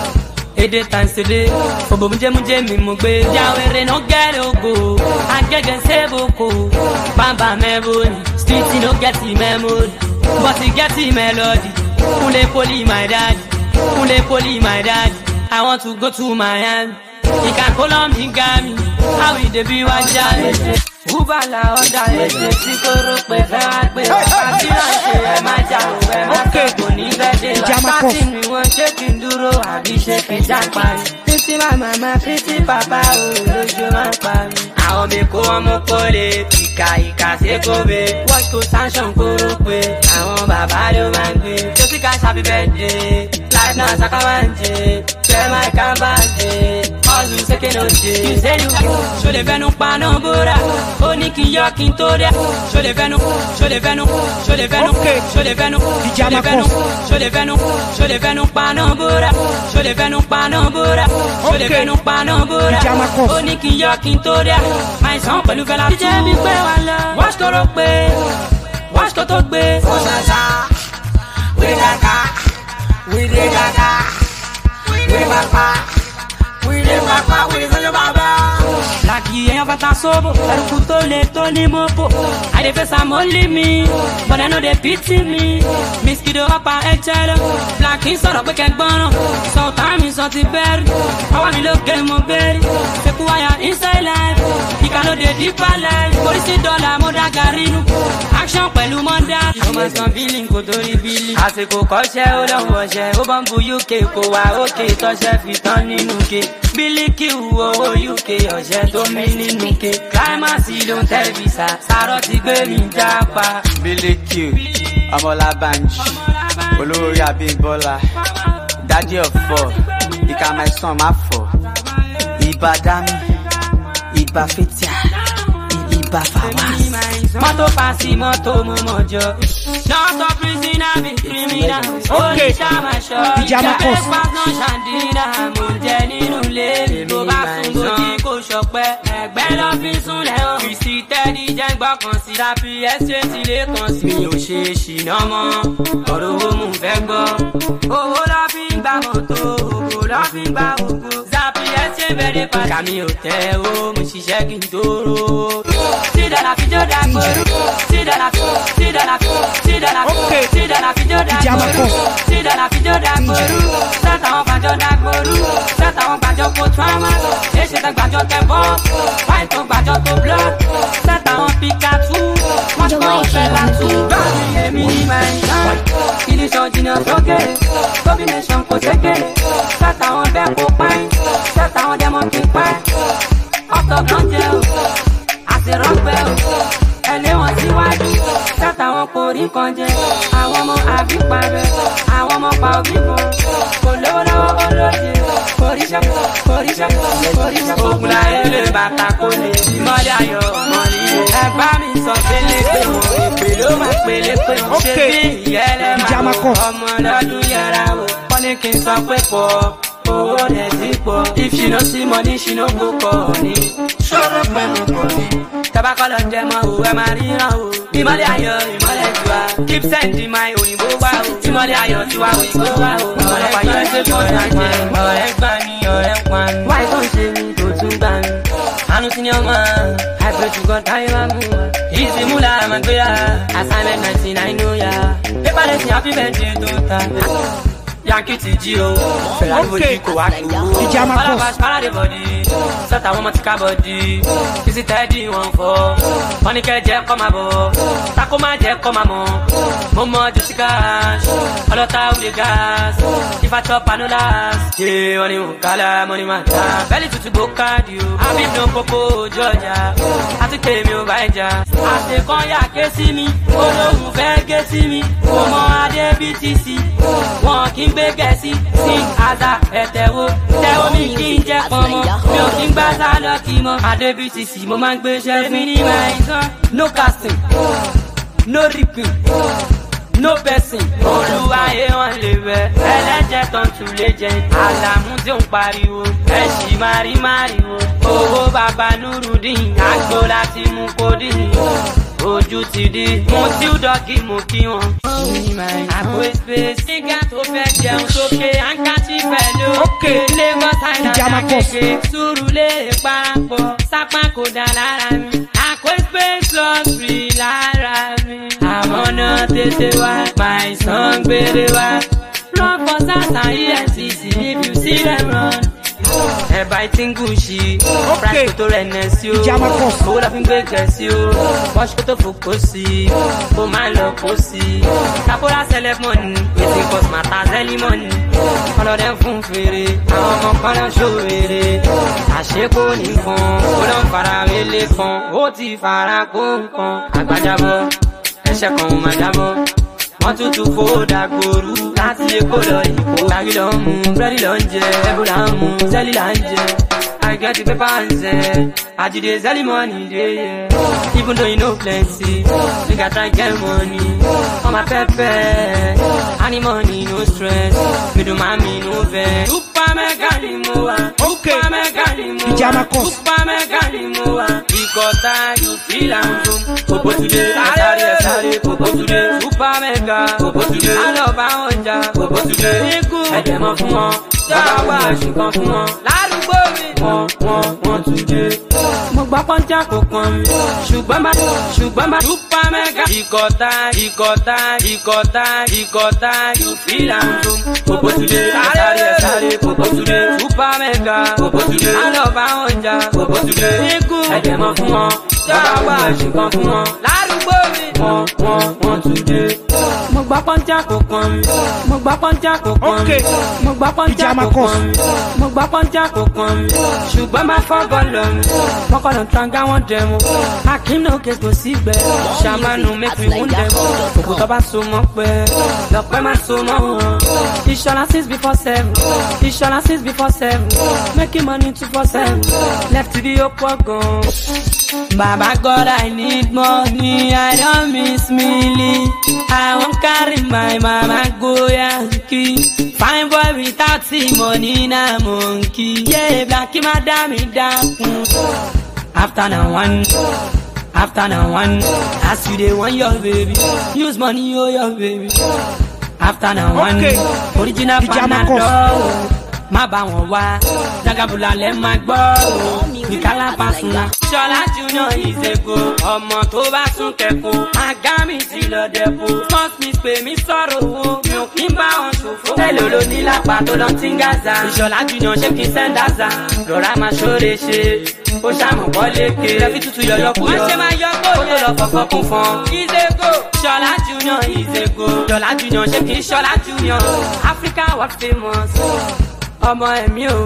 B: Èdè tàǹsẹ̀dé. Òbò mú jẹ́ mú jẹ́ mi mú gbé. Jáwèrè náà gẹ́rẹ́ ògo. Agẹ́gẹ́ sébòkò. Bàbá mẹ́bòrì. Street no get the memory. But he get the melody. Kule poli my dad. Kule poli my dad. I want to go to Miami. He can call on me, Gami. How will they be one jam? Ubala ọ̀dà ẹ̀jẹ̀ tí kò rò pé fẹ́ wá pé wá. Àti láṣẹ ẹ̀ máa jà ò ẹ̀ máa fẹ́ kò ní bẹ́ẹ̀ dé wá. Pátì mi wọ́n ṣé kí n dúró àbí ṣé kí n já parí. Títí màmá máa fi tí bàbá ò lójú máa pa mi. Àwọn mi kó wọn mú kólé, ìkà ìkà ṣe kó be. Wọ́n tó sanṣan kóró pé àwọn bàbá ló máa ń gbé. Jọ́sí ká ṣàbí bẹ́ẹ̀ dé, life náà ṣàkà máa ń jẹ. Fẹ́ máa ká bá jẹ, ọ̀sùn ṣé kí ló ṣe. Ìṣèlú ṣọlẹ̀ fẹ́nu paná bóra. Ó ní kí n yọ kí n tó dẹ́. Ṣọlẹ̀ fẹ́nu, ṣọlẹ̀ fẹ́nu, ṣọlẹ̀ fẹ́nu, ṣọlẹ̀ fẹ́nu, ṣọlẹ̀ fẹ́nu, ṣọlẹ̀ fẹ́nu, ṣọlẹ̀ fẹ́nu paná bóra. Ṣọlẹ̀ fẹ́nu paná bóra. Ṣọlẹ̀ fẹ́nu paná bóra. Ó ní kí n yọ kí n tó dẹ́. Àìsàn pẹ̀lú fẹ́lá. Jíjẹ́ mi pé wà lọ. Wáṣ tó rò pé, wáṣ tó tó gbé.
D: Fọ́ṣáṣá, wíri kàkà, wíri kàkà, wíri pàpà, wíri pàpà, wíri sọ́jọ́ bàbá.
B: Láti èèyàn fata sóbò, ẹrùkù tó lè tó ní mọ́pò. I dey face am only me, but I no dey pity me. Miskido ọ̀pá ẹ̀jẹ̀ lọ, Black ń sọ̀rọ̀ pé kẹgbọ́nràn. Sọ̀tà mi sọ ti bẹ́rù, ọwọ́ mi ló gé mo bẹ́rù. Fẹ́kù wáyà inside life, ìkà ló dé deeper life. Polisi dọ́là mo dá gàrí nù, action pẹ̀lú mọ́dá. Mo máa san bílì kò torí bílì. Àsìkò kọ́ṣẹ́ ó lọ wọ̀ṣẹ́, ó bọ́ ń bu U K kò wá òkè tọ́ṣẹ́ fi tán nínú ke. Bílíkì owó U K ọ̀ṣẹ́ tó mí nínú ke. Climaxi ló ń tẹ́ visa, sàrọ̀ ti gbé mi jápa.
F: Bílíkì Ọmọlábànjí, olórí Abímbọ́lá, daddy of four, ìka my son má fọ̀. Ìbà Dami, ìbà Fétíà, ìbà Fawaz.
B: Mọ́tò pàṣí mọ́tò mú mọ́jọ. Not a prisoner be criminal. Only Shama aṣọ.
C: D J Amakos.
B: Pásítọ̀ Ṣàndínà mo jẹ nínú ilé mi. Tó bá sùn gòkè kò ṣọpẹ́. Ẹgbẹ́ lọ fi sún lẹ́hàn. Kìsì tẹ́lí jẹ́ gbọ́kàn sí. Láfi ẹsẹ̀ ti lé kan sí. Mi ò ṣe ṣìnà mọ́. Ọ̀rọ̀ owó mú fẹ́ gbọ́. Owó lọ fi ń gbà mọ́tò. Owó lọ fi ń gbà ògo. Zapi ẹsẹ̀ bẹ̀rẹ̀ pàṣẹ. Kàmi ò tẹ́ o, mo ṣiṣẹ́ kí n tó ro. Tí dàda fi jó dàgbòrú. Tí dàda fi tí dàda fi tí dàda fi tí dàda fi jó dàgbòrú. Tí dàda fi jó dàgbòrú. Sẹ́tà wọn gbàjọ dàgbòrú. Sẹ́tà wọn gbàjọ kó tírámà. Èṣe tẹ gbàjọ tẹ bọ́. Wáyé tó gbàjọ tó blọ́. Sẹ́tà wọn píkà tú. Wọ́n ti kọ́ fẹ́ látú. Báyìí èmi ní máa ń tán. Ilé iṣan jìnnà sókè. Combination kò sékè. Sẹ́tà wọn bẹ́ẹ̀ kó páyín. Sẹ́tà wọn dẹ́mọ̀ kí páyín. Ọ̀tọ̀ kan jẹ́ o. Àti rọ́pẹ́ o. Ẹlẹ́wọ̀n síwájú. Sẹ́tà wọn kò rí kan jẹ. Àwọn ọmọ àbí parẹ́. Àwọn ọmọ pa òbí kan. Kò lówó lọ́wọ́ olóye. Kò ríṣẹ́ kò ríṣẹ́ kò ríṣẹ́. Ogun láyé lè bàtà kò lè. Ìmọ̀lẹ̀ ayọ̀ mọ̀lẹ́. Ẹ bá mi sọ pélé pé mo èpè ló máa pélé pé mo ṣe bí ìyẹ́lẹ́ máa wọ. Ọmọ lọ́dún yẹra o. Wọ́n ní kí n sọ pé pọ̀. Owó rẹ̀ ti pọ̀. If she no see money, she no go call ni. Ṣọ́rọ̀ pẹ̀lú kò ní. Tabakọ́lọ̀ jẹ́ mọ́ o, ẹ máa ríran o. Ìmọ̀lẹ̀ ayọ̀ ìmọ̀lẹ̀ tiwa. Keep sending my òyìnbó wá o. Ìmọ̀lẹ̀ ayọ̀ tiwa òyìnbó wá o. Ọ̀rẹ́ pàyọ̀ ẹsẹ̀ kọ́ ọ̀rẹ́ jẹ. Ọ̀rẹ́ gbà mí, ọ̀rẹ́ pa mí. Wáyé tó ń ṣe mí tó tún gbà mí. Àánú sí ni ọmọ. Àìpẹ́ jùgọ́ táyé wá mú wa. Ìsì múlá máa gbé ya. Assignment nineteen I know ya. Pépà lè ṣe happy birthday tó ta. Yankee ti jí o. Fẹ̀lá ìwé jí kò wá kú.
C: D J Amakos.
B: Balabash parade body. Sọ́tà wọn mọ̀ ti ká bọ̀dì. Kìsì tẹ́ẹ̀dì wọn fọ́. Wọ́n ní kẹ́ jẹ́ kọ́ máa bọ̀. Tako máa jẹ́ kọ́ máa mọ̀. Mo mọ Josi Cash. Ọlọ́ta wúlé gas. If I chop I no last. Ṣé wọ́n ní òkàlà mọ́ni máa ta? Bẹ́ẹ̀ni tutù bó káàdì o. Àbí ìdán pópó ojú ọjà. Àti tèmi ò bá ẹja. Àṣekán yà ké sí mi. Olóhùn fẹ́ ké sí mi. Mo mọ Adé B T C. Wọ́n kì í gbé gẹ̀ẹ́sì. Sí àzà ẹ̀tẹ̀wò. Tẹ̀wọ́ mi kì í jẹ́ pọ́nmọ́. Mi ò kí ń gbá sálọ kí mọ́. Adé B T C mo máa ń gbé iṣẹ́ mi ní mẹ́sàn. No casting, no ripping, no person. Olúwayé wọn lè bẹ̀. Ẹlẹ́jẹ̀ tán tún lè jẹ. Àlàmú tí ó ń pariwo. Ẹ̀sì márí máriwo. Owó bàbá Nurudeen. Àgbo láti mú kódì. Ojú ti di. Mo tí ó dọ́kì mo kí wọn. Àgbo space. Nígbà tó fẹ́ jẹun sókè. Àǹkàtì pẹ̀lú. Lagos Island àgbègbè. Surulere parapọ̀. Sápá kò dá lára mi. Àgbo space luxury lára mi. Àmọ́ náà tètè wá. My son gbére wá. Run for Satan E F C C if you see them run. Ẹ̀bà ìtìngùsì. Price kò tó rẹ̀ nẹ̀ sí o.
C: D J Amakos.
B: Owó la fi ń gbé gẹ̀ẹ́sì o. Bọ́ṣù kò tó fòkó sí i. Kò máa lọ kó sí i. Kakora select money. Èsì kò smart as early money. Ọlọ́dẹ fún fèrè. Àwọn ọmọ kan lọ ṣòwèrè. Àṣekò nìkan. Ó lọ fara wélé kan. Ó ti fara kó nǹkan. Àgbàjábọ̀. Ẹ̀ṣẹ̀ kan ò máa jábọ̀. Wọ́n tútù fó dàgbòrú. Láti Èkó lọ Ìkó. Gàrí lọ ń mu. Búrẹ́dì lọ ń jẹ. Ẹ̀bù là ń mu. Zẹ́lì là ń jẹ. I get the paper and say, I did the Zeli money, yeah, yeah. Even though you know plenty, you got to get money. On my pepe, any money, no stress. Me do mommy, no vex. Super mega limoa, super mega limoa,
C: D J Amakos.
B: super mega limoa. Because you feel I'm from Popo today, sorry, sorry, Popo today. Super mega, Popo today. I love Aonja, Popo today. I dem off more, Jawa, she come from more. Lárúgbó mi. Wọ́n wọ́n wọ́n tún dé. Mo gbọ́ pọ́njà kò kàn mí. Ṣùgbọ́n bá ṣùgbọ́n bá super mega. Ìkọ̀tà ìkọ̀tà ìkọ̀tà ìkọ̀tà you feel am too. Popo today, sáré sáré Popo today. Super mega, Popo today. Àlọ́ bá wọn jà, Popo today. Ikú ẹ̀jẹ̀ mọ́ fún wọn. Jáwá ṣùgbọ́n fún wọn. Lárúgbó mi. Wọ́n wọ́n wọ́n tún dé. Mo gbọ́ pọ́njà kò kàn mí. Mo gbọ́ pọ́njà kò kàn mí. Mo gbọ́ pọ́njà kò kàn mí. Mo gbọ́ pọ́njà kò kàn mí. Ṣùgbọ́n máa fọ́gọ́ lọ mi. Mọ́kànlá tanga wọn dẹ̀mu. Akim no case kò sí gbẹ. Ṣàmánu mẹ́fì ń dẹ̀mu. Òkú tó bá so mọ́ pẹ́. Lọ́pẹ́ máa so mọ́ wọn. Ìṣọ̀lá six before seven. Ìṣọ̀lá six before seven. Making money two four seven. Left to the oppo gan. Baba God I need money. I don't miss Millie. I want carry my mama go Yankee. Fine boy without the money na monkey. Yeah, Blackie madam me down. After now one, after now one, as you dey want your baby, use money oh your baby. After now one, original Panadol. Ma ba wọn wá, Jagabula lẹ ma gbọ́, ìkálá Pasuma. Ṣọlá Junior ìṣègò, ọmọ tó bá tún kẹ́kọ̀ọ́, àgá mi ti lọ dẹ̀kọ̀. Smart miss pé mi sọ̀rọ̀ owó, mi ò kí ń bá wọn ṣòfò. Tẹ́lẹ̀ ló ní lápá tó lọ tí ń gàzà. Ìṣọ̀lá Junior ṣé kí n sẹ́ńdàzà, lọ́ra máa ṣóre ṣe. Ó ṣàmùkọ́ léke, lẹ́bí tútù yọ̀yọ́ kú yọ. Wọ́n ṣe máa yọ kó tó lọ fọ̀fọ́ kún fún. Ìṣègò, Ṣọlá Junior ìṣègò, Ṣọlá Junior ṣé kí Ṣọlá Junior. Africa world famous. Ọmọ ẹ̀mí o,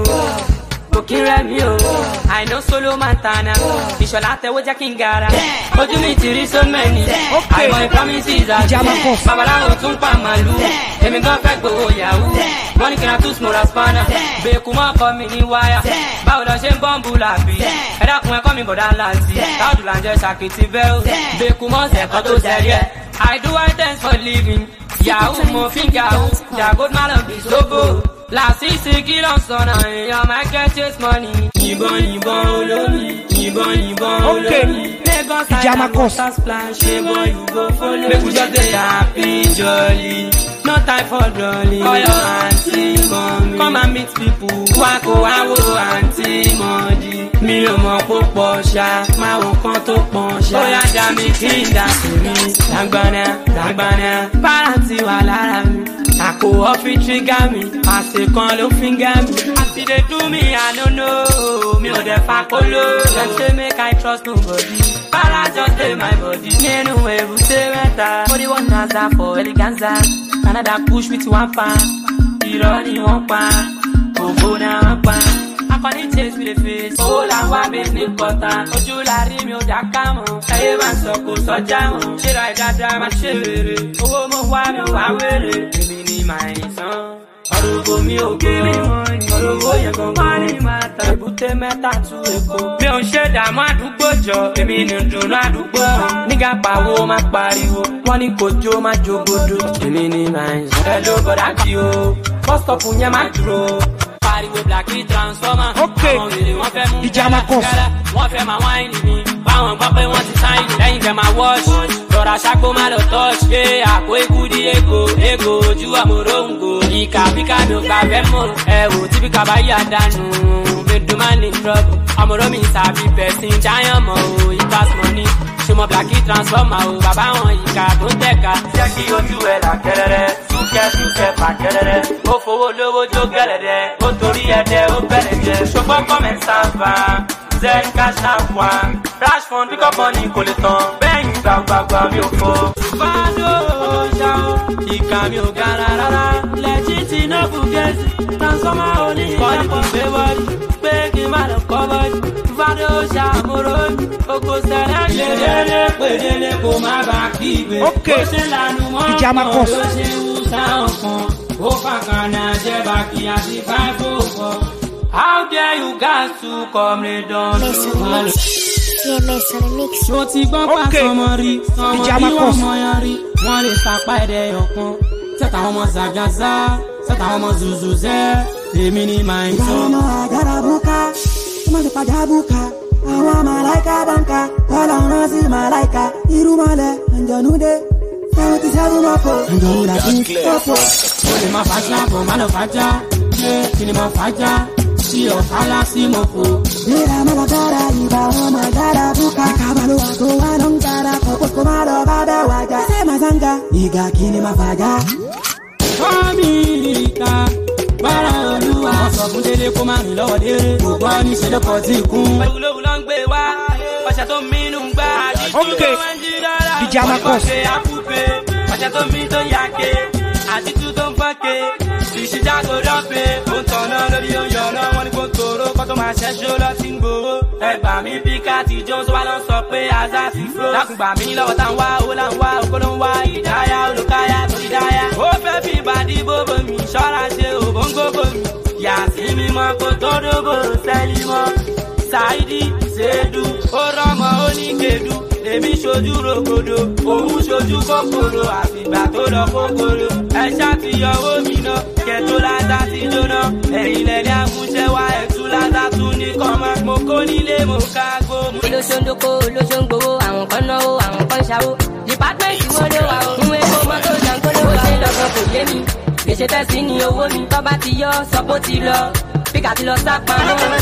B: òkín rẹ̀ mí o, àìná solo Montana, ìṣọ̀lá tẹ̀wọ́ jẹ́ kí n gara. Ojú mi ti rí so many, àìmọ̀ promises àti babaláwo tún pa màlú. Èmi gan fẹ́ gbowó yahoo, wọ́n ní kí n ra two small as spanner. Bẹ́ẹ̀kú mọ́ ọkọ mi ní wáyà, báwo lọ ṣe ń bọ́ǹbù làbí? Ẹ dákun ẹ̀kọ́ mi bọ̀dá láǹtì, táwọn dùlà ń jẹ́ ṣàkìtì bẹ́ẹ̀ o. Bẹ́ẹ̀kú mọ́ ẹ̀kọ́ tó ṣẹ̀rí ẹ̀. I do I dance for living, yahoo mo fi yahoo, yahoo má lọ bí sóbò. Láti ṣèkí lọ́sọ̀nà èèyàn máa get chase money. Yìnbọn yìnbọn olómi, yìnbọn yìnbọn olómi. Lagos Island water splash, yìnbọn you go follow. Make we just dey happy jolly, no time for dolly. Call your aunty mommy, come and meet people. Wá kó wá wo aunty mọ́dí. Mi ò mọ̀ kó pọ̀ ṣá, máa wò kán tó pọ̀ ṣá. Ó yá dá mi kí n dá sí mi. Dàgbàna dàgbàna, pàrántì wà lára mi. Àkó ọ́fì trigger mi, àṣẹ kan ló finger mi. Àti dey do me, I no know. Mi ò dẹ̀ fa kóló. Dem say make I trust nobody. Para just dey my body. Nínú èbúté mẹ́ta. Body one naza for eleganza. Canada push with one pan. Irọ́ ni wọ́n pa. Ògbó náà wọ́n pa. Akọni chase with the face. Owó là ń wá mi ní kọta. Ojú la rí mi ò dá ká mọ̀. Ẹyẹ máa sọ kò sọjá mọ̀. Ṣé ra ìdáadáa máa ṣe rere? Owó mo wá mi ò wá wéré. Èmi ni màá sàn. Ọ̀rọ̀gbò mi ò gbé. Ọ̀rọ̀gbò yẹn gan wá ní máa ta. Èbúté mẹ́ta tú Èkó. Mi ò ń ṣe dààmú àdúgbò jọ. Èmi ni dùnú àdúgbò. Nígà pàwó máa pariwo. Wọ́n ní kòjó máa jogodo. Èmi ni màá sàn. Ẹ ló bọ̀dá kí o. Bọ́sítọ̀pù yẹn máa dúró. Pariwo Blackie transformer. Àwọn wèrè wọ́n fẹ́ mú kẹ́lá kẹ́lá. Wọ́n fẹ́ máa wáìnì mi. Báwọn gbọ́ pé wọ́n ti sáìnì. Lẹ́yìn fẹ́ máa wash. Lọ́ra ṣàgbó máa lọ touch. Ṣé àpò ikú di ego? Ego ojú àmúróǹgò. Ìkà bíkà ló gbà fẹ́ mọ̀. Ẹ wò tí bíkà bá yà dànù. Gbẹdùn máa ní trouble. Àmọ̀rọ̀ mi sàbí pẹ̀sìn giant mọ̀ o. Ìpass money. Ṣé mo Blackie transformer o? Bàbá wọn ìkà tó ń tẹ̀ka. Jẹ́ kí ojú ẹ̀ là kẹ́rẹ́rẹ́. Súnkẹ́ súnkẹ́ fà kẹ́rẹ́rẹ́. Ó fowó lówó jó gẹ́lẹ́dẹ́. Ó torí ẹ̀dẹ́ ó bẹ̀rẹ̀ jẹ. Ṣùgbọ́n kọ́mẹ̀ sábà. Zen cash out one. Dash fund pick up money kò lè tán. Bẹ́ẹ̀ni gbàgbàgbà mi ò fò. Fado ṣá o. Ìkà mi ò gara rárá. Lẹ́jìtì náà fúgẹ́sì. Transformer oní ìkọ́ni gbé bọ́ọ̀lì. Pé kí n má lọ kọ́ bọ́ọ̀lì. Fado ṣá mo ròyìn. Oko sẹ́lẹ̀ ṣèlérí pèdélé kò má bà kí ibè. Ó ṣe lànà wọn kàn ló ṣe wú sáwọn kan. Ó fàkànà jẹ́ bàkì àti fáìfò fọ́. How dare you guys to come lay down? Ṣó ti gbọ́ pa sọmọ rí, sọmọ bí wọ́n mọ yan rí. Wọ́n lè sapá ẹ̀dẹ̀ ọ̀kan. Sẹ́ta ọmọ Zagaza, sẹ́ta ọmọ Zuzuzẹ́. Èmi ni màá ń sọ.
G: Ìyá àgàrà bùkà, ọmọ ti padà bùkà. Àwọn màláìka bànkà, kọ́lọ̀ rán sí màláìka. Irúmọlẹ̀, àǹjọ̀núdé. Seventy seven mọ́kò, àǹjọ̀núdà sí ọ̀pọ̀.
B: Ó lè máa fàájà, bọ̀ máa lọ fàájà. Ṣé kí ni máa fàájà? Sí ọ̀fàlà sí mọ̀kò.
G: Mira malagara, iba ọmọ gara buka. Kábàlù àgọ́ wa ló ń gara. Kọ̀kọ́ kò má lọ bá bẹ́ wájà. Ṣé màá sanga? Ìgà kí ni máa fàjà?
B: Fọ́ọ̀mì ìta, bára olúwa. Ọ̀sọ̀ fún délé kó má rìn lọ́wọ́ déré. Gbogbo ní ṣe lọ́kọ̀ tí kún. Olówó ló ń gbé wá. Ọ̀ṣẹ̀ tó mínú gbá. Àdìtú ló ń jí dára. Wọ́n kọ́ ṣe àkúpé. Ọ̀ṣẹ̀ tó mí tó yàké. Àdìtú tó ń fọ́ké. Ìṣìjágo dọ́pẹ́. Ó ń tọ̀nà lórí oúnjẹ ọ̀nà. Wọ́n ní kó tòró kọ́ tó máa ṣẹ́ṣó lọ sí ń gbòó. Ẹgbà mi píkà tí Jones wá lọ sọ pé Azá ti fúró. Lákùngbà mi lọ́wọ́ tá ń wá, owó là ń wá, òkú ló ń wá. Ìdáyà olùkáyà tó ti dáyà. Ó fẹ́ fi ìbàdí bóbó mi, ṣọ́ra ṣe òbóngóbó mi. Yàtí mímọ́ kó tó dóbò sẹ́lí mọ́. Ṣáídì ṣèdú, ó rọ́mọ oníkèdú. èmi ṣojú rògbòdò òun ṣojú kòkòrò àfìgbà tó lọ kòkòrò ẹ ṣàfihànwó mi náà kẹtó látà ti jóná ẹ̀yìn lẹ́ni àmúṣẹ́wá ẹ̀tú látà tún ní kọ́mọ́ mo kó nílé mo ká gbó.
H: olóṣòǹdókò olóṣòǹgbòwò àwọn kan náwó àwọn kan ṣàwó dìpátmẹ́ǹtì wo ló wà ó ìwé kó mọ́tò ṣàǹkóló wà ó ṣe lọ́sọ̀ kò yé mi gbèsè tẹ́sí ní owó mi tọ́ bá ti yọ sọ́pọ̀ ti lọ píkà ti lọ sápá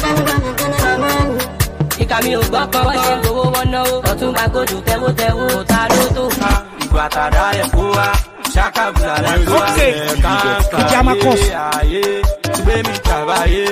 H: ìkà mi ò gbọ́ kan wọ́n ṣe gbowó wọn náwó ọ̀tún bá gòdù tẹ́wó tẹ́wó ta ló tó fa.
B: ìgbà tàdá ẹ̀ kó wa ṣàkàbùlà lẹ́kọ́ ẹ̀ káńkà ayé gbé mi kàbáyé.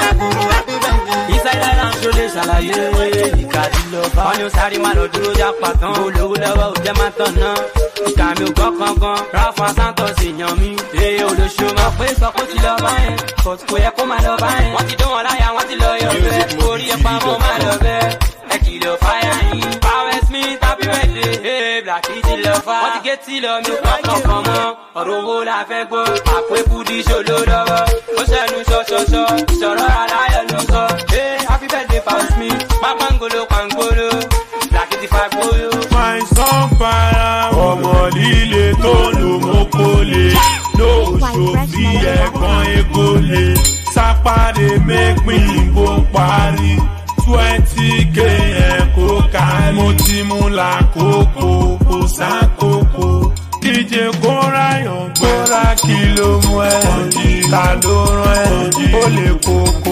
B: Inside island ṣó lè ṣàlàyé ìkàdí lọ bá. wọ́n ní ó sáré má lọ dúró jápa tán olówó lọ́wọ́ ò jẹ́ má tán náà. ìkà mi ò gbọ́ kankan Rafa Santos èèyàn mi. ee olóṣù mọ̀ pé sọ kó ti lọ báyẹn kò yẹ kó má lọ báyẹn. wọ́n ti dán wọn láyà wọ́n ti lọ yọ bẹ́ẹ̀ orí ẹ̀ pa mọ́ má lọ bẹ́ẹ̀. ẹ kìlọ̀ fáyà yín. Power Smith happy birthday ee Blacky ti lọ fà. wọ́n ti gé tí lọ mi ò kọ́ kankan mọ́ ọ̀rọ̀ owó la fẹ́ gbọ́. àpò ekudi ṣòló lọ́wọ́ ó ṣẹ́nu ṣọṣọṣọ ìṣọ̀rọ̀ aláyọ̀ ló sọ. ee happy birthday Power Smith pápángolo pàngolo Blacky ti fa gbóyò.
I: my son para ọmọ líle tó lò mọ́kólé lóṣòfì ẹ̀gbọ́n egole sápàdé mẹ́pìn bó parí twenty k yẹn kó kárí. mo ti mú làkókò kò sákòókò díje kóráyàn gbóra kí ló mú ẹ ta ló rán ẹ ó lè kókó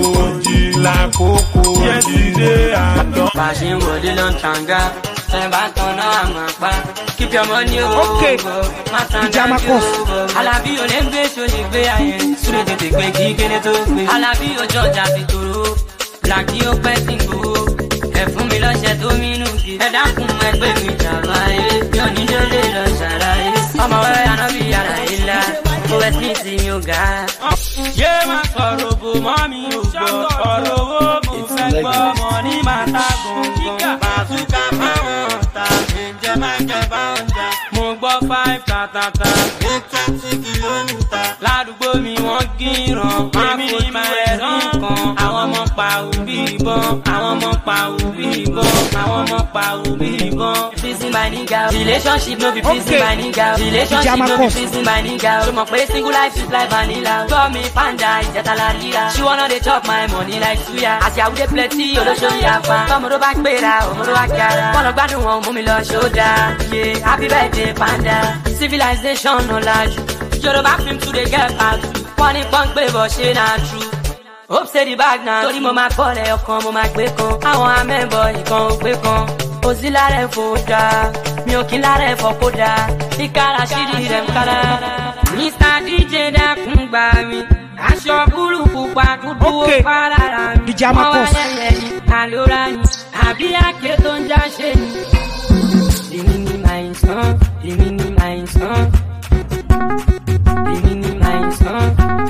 I: làkókò yẹtìdé àdán.
B: bá a ṣe ń wọlé lọ ń tàǹgà ẹ bá tán náà àmọ́ pa keep your money owó má tàn dájú owó. Alábí ò lè gbé sóyè gbé ayẹ súré tètè gbé kí kéde tó gbé. Alábí ojú ọjà fi tòrò Blacky ó pẹ́ sí gbòó ẹ fún mi lọ́sẹ̀ tó mínú kí ẹ dákun ẹgbẹ́ mi jàmbá yé mi ò ní délé lọ ṣàlàyé ọmọ wẹ́rẹ́ àná bí yàrá ilá mo wẹ́ sí ti yóò ga. yé má sọ̀rọ̀ bò mọ́ mi ò gbọ́ ọ̀rọ̀ owó mo fẹ́ gbọ́ mọ́ ní màtá gbọ̀ngàn bàtúkà fáwọn ọ̀tá ǹjẹ́ máa jẹ báwọn jà. mo gbọ́ five tàtàtà ní twenty kìlómítà ládùúgbò mi wọ́n gíràn máa fojú ẹ̀rí kan àwọn ọmọ pa òbí ìbọn àwọn ọmọ pa òbí ìbọn àwọn ọmọ pa òbí ìbọn. Prison my nigga relationship no be prison my nigga relationship no be prison my nigga o mọ̀ pé single life is like vanilla tọ́ mi panda ìjẹtala rira she wanna dey chop my money like suya àti àwùjẹ plenty olóṣòwò yàfa tọmọdé bá gbéra ọmọdé wá kíara wọn lọ gbádùn wọn mú mi lọ ṣódà yé happy birthday panda civilization ọ̀làjú Yorùbá film to dey get back wọ́n ní pọ́ńpé bọ̀ ṣe náà true. Hope say the bag now. Torí mo máa kọ́lẹ̀ ọkàn mo máa gbé kan. Àwọn amẹ́bọ̀ ìkan ò gbé kan. Kò sí lára ẹ̀fọ́ dáa. Mi ò kí lára ẹ̀fọ́ kó dáa. Ìkárà ṣírí rẹ̀ ń kára. mister D J dákun gbà mí. Aṣọ burúkú pa dúdú ó pa lára mi. Wọ́n wá lẹ́yẹ̀ ní àlóra ni. Àbí àké tó ń já ṣe ni. Èmi ni màá ń sán. Èmi ni màá ń sán. Èmi ni màá ń sán.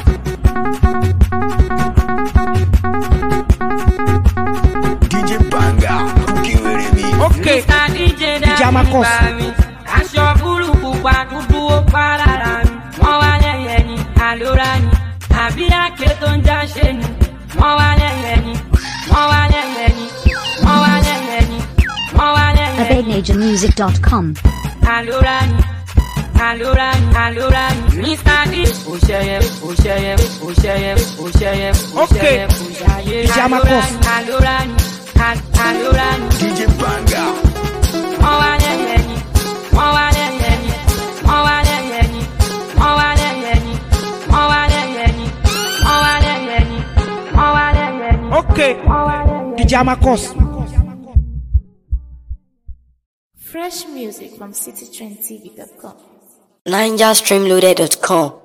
C: Okay.
H: Jamakos. Aṣọ burúkú pa dúdú ó pa lára mi. Wọ́n wá lẹ́yẹ̀ ní àlóra ni. Àbí àké tó ń já ṣe ni. Wọ́n wá lẹ́yẹ̀ ní. Wọ́n wá lẹ́yẹ̀ ní. Wọ́n wá lẹ́yẹ̀ ní. Wọ́n wá lẹ́yẹ̀ ní.
J: abeg naija music dot com.
H: Àlóra ni. Àlóra ni. Àlóra ni. mister D. Òṣèyẹ òṣèyẹ òṣèyẹ òṣèyẹ òṣèyẹ òṣàyẹ.
C: Jamakos.
H: Àlóra ni. Àlóra ni.
K: D J Banga.
H: Wọ́n wá lẹ́yẹ̀ ní. Wọ́n wá lẹ́yẹ̀ ní. Wọ́n wá lẹ́yẹ̀ ní. Wọ́n wá lẹ́yẹ̀ ní. Wọ́n wá lẹ́yẹ̀ ní. Wọ́n wá lẹ́yẹ̀ ní. Wọ́n wá lẹ́yẹ̀ ní.
C: Okay. D J Jamakos.
L: Fresh music from city trend t v dot com.
A: ninja stream loaded dot com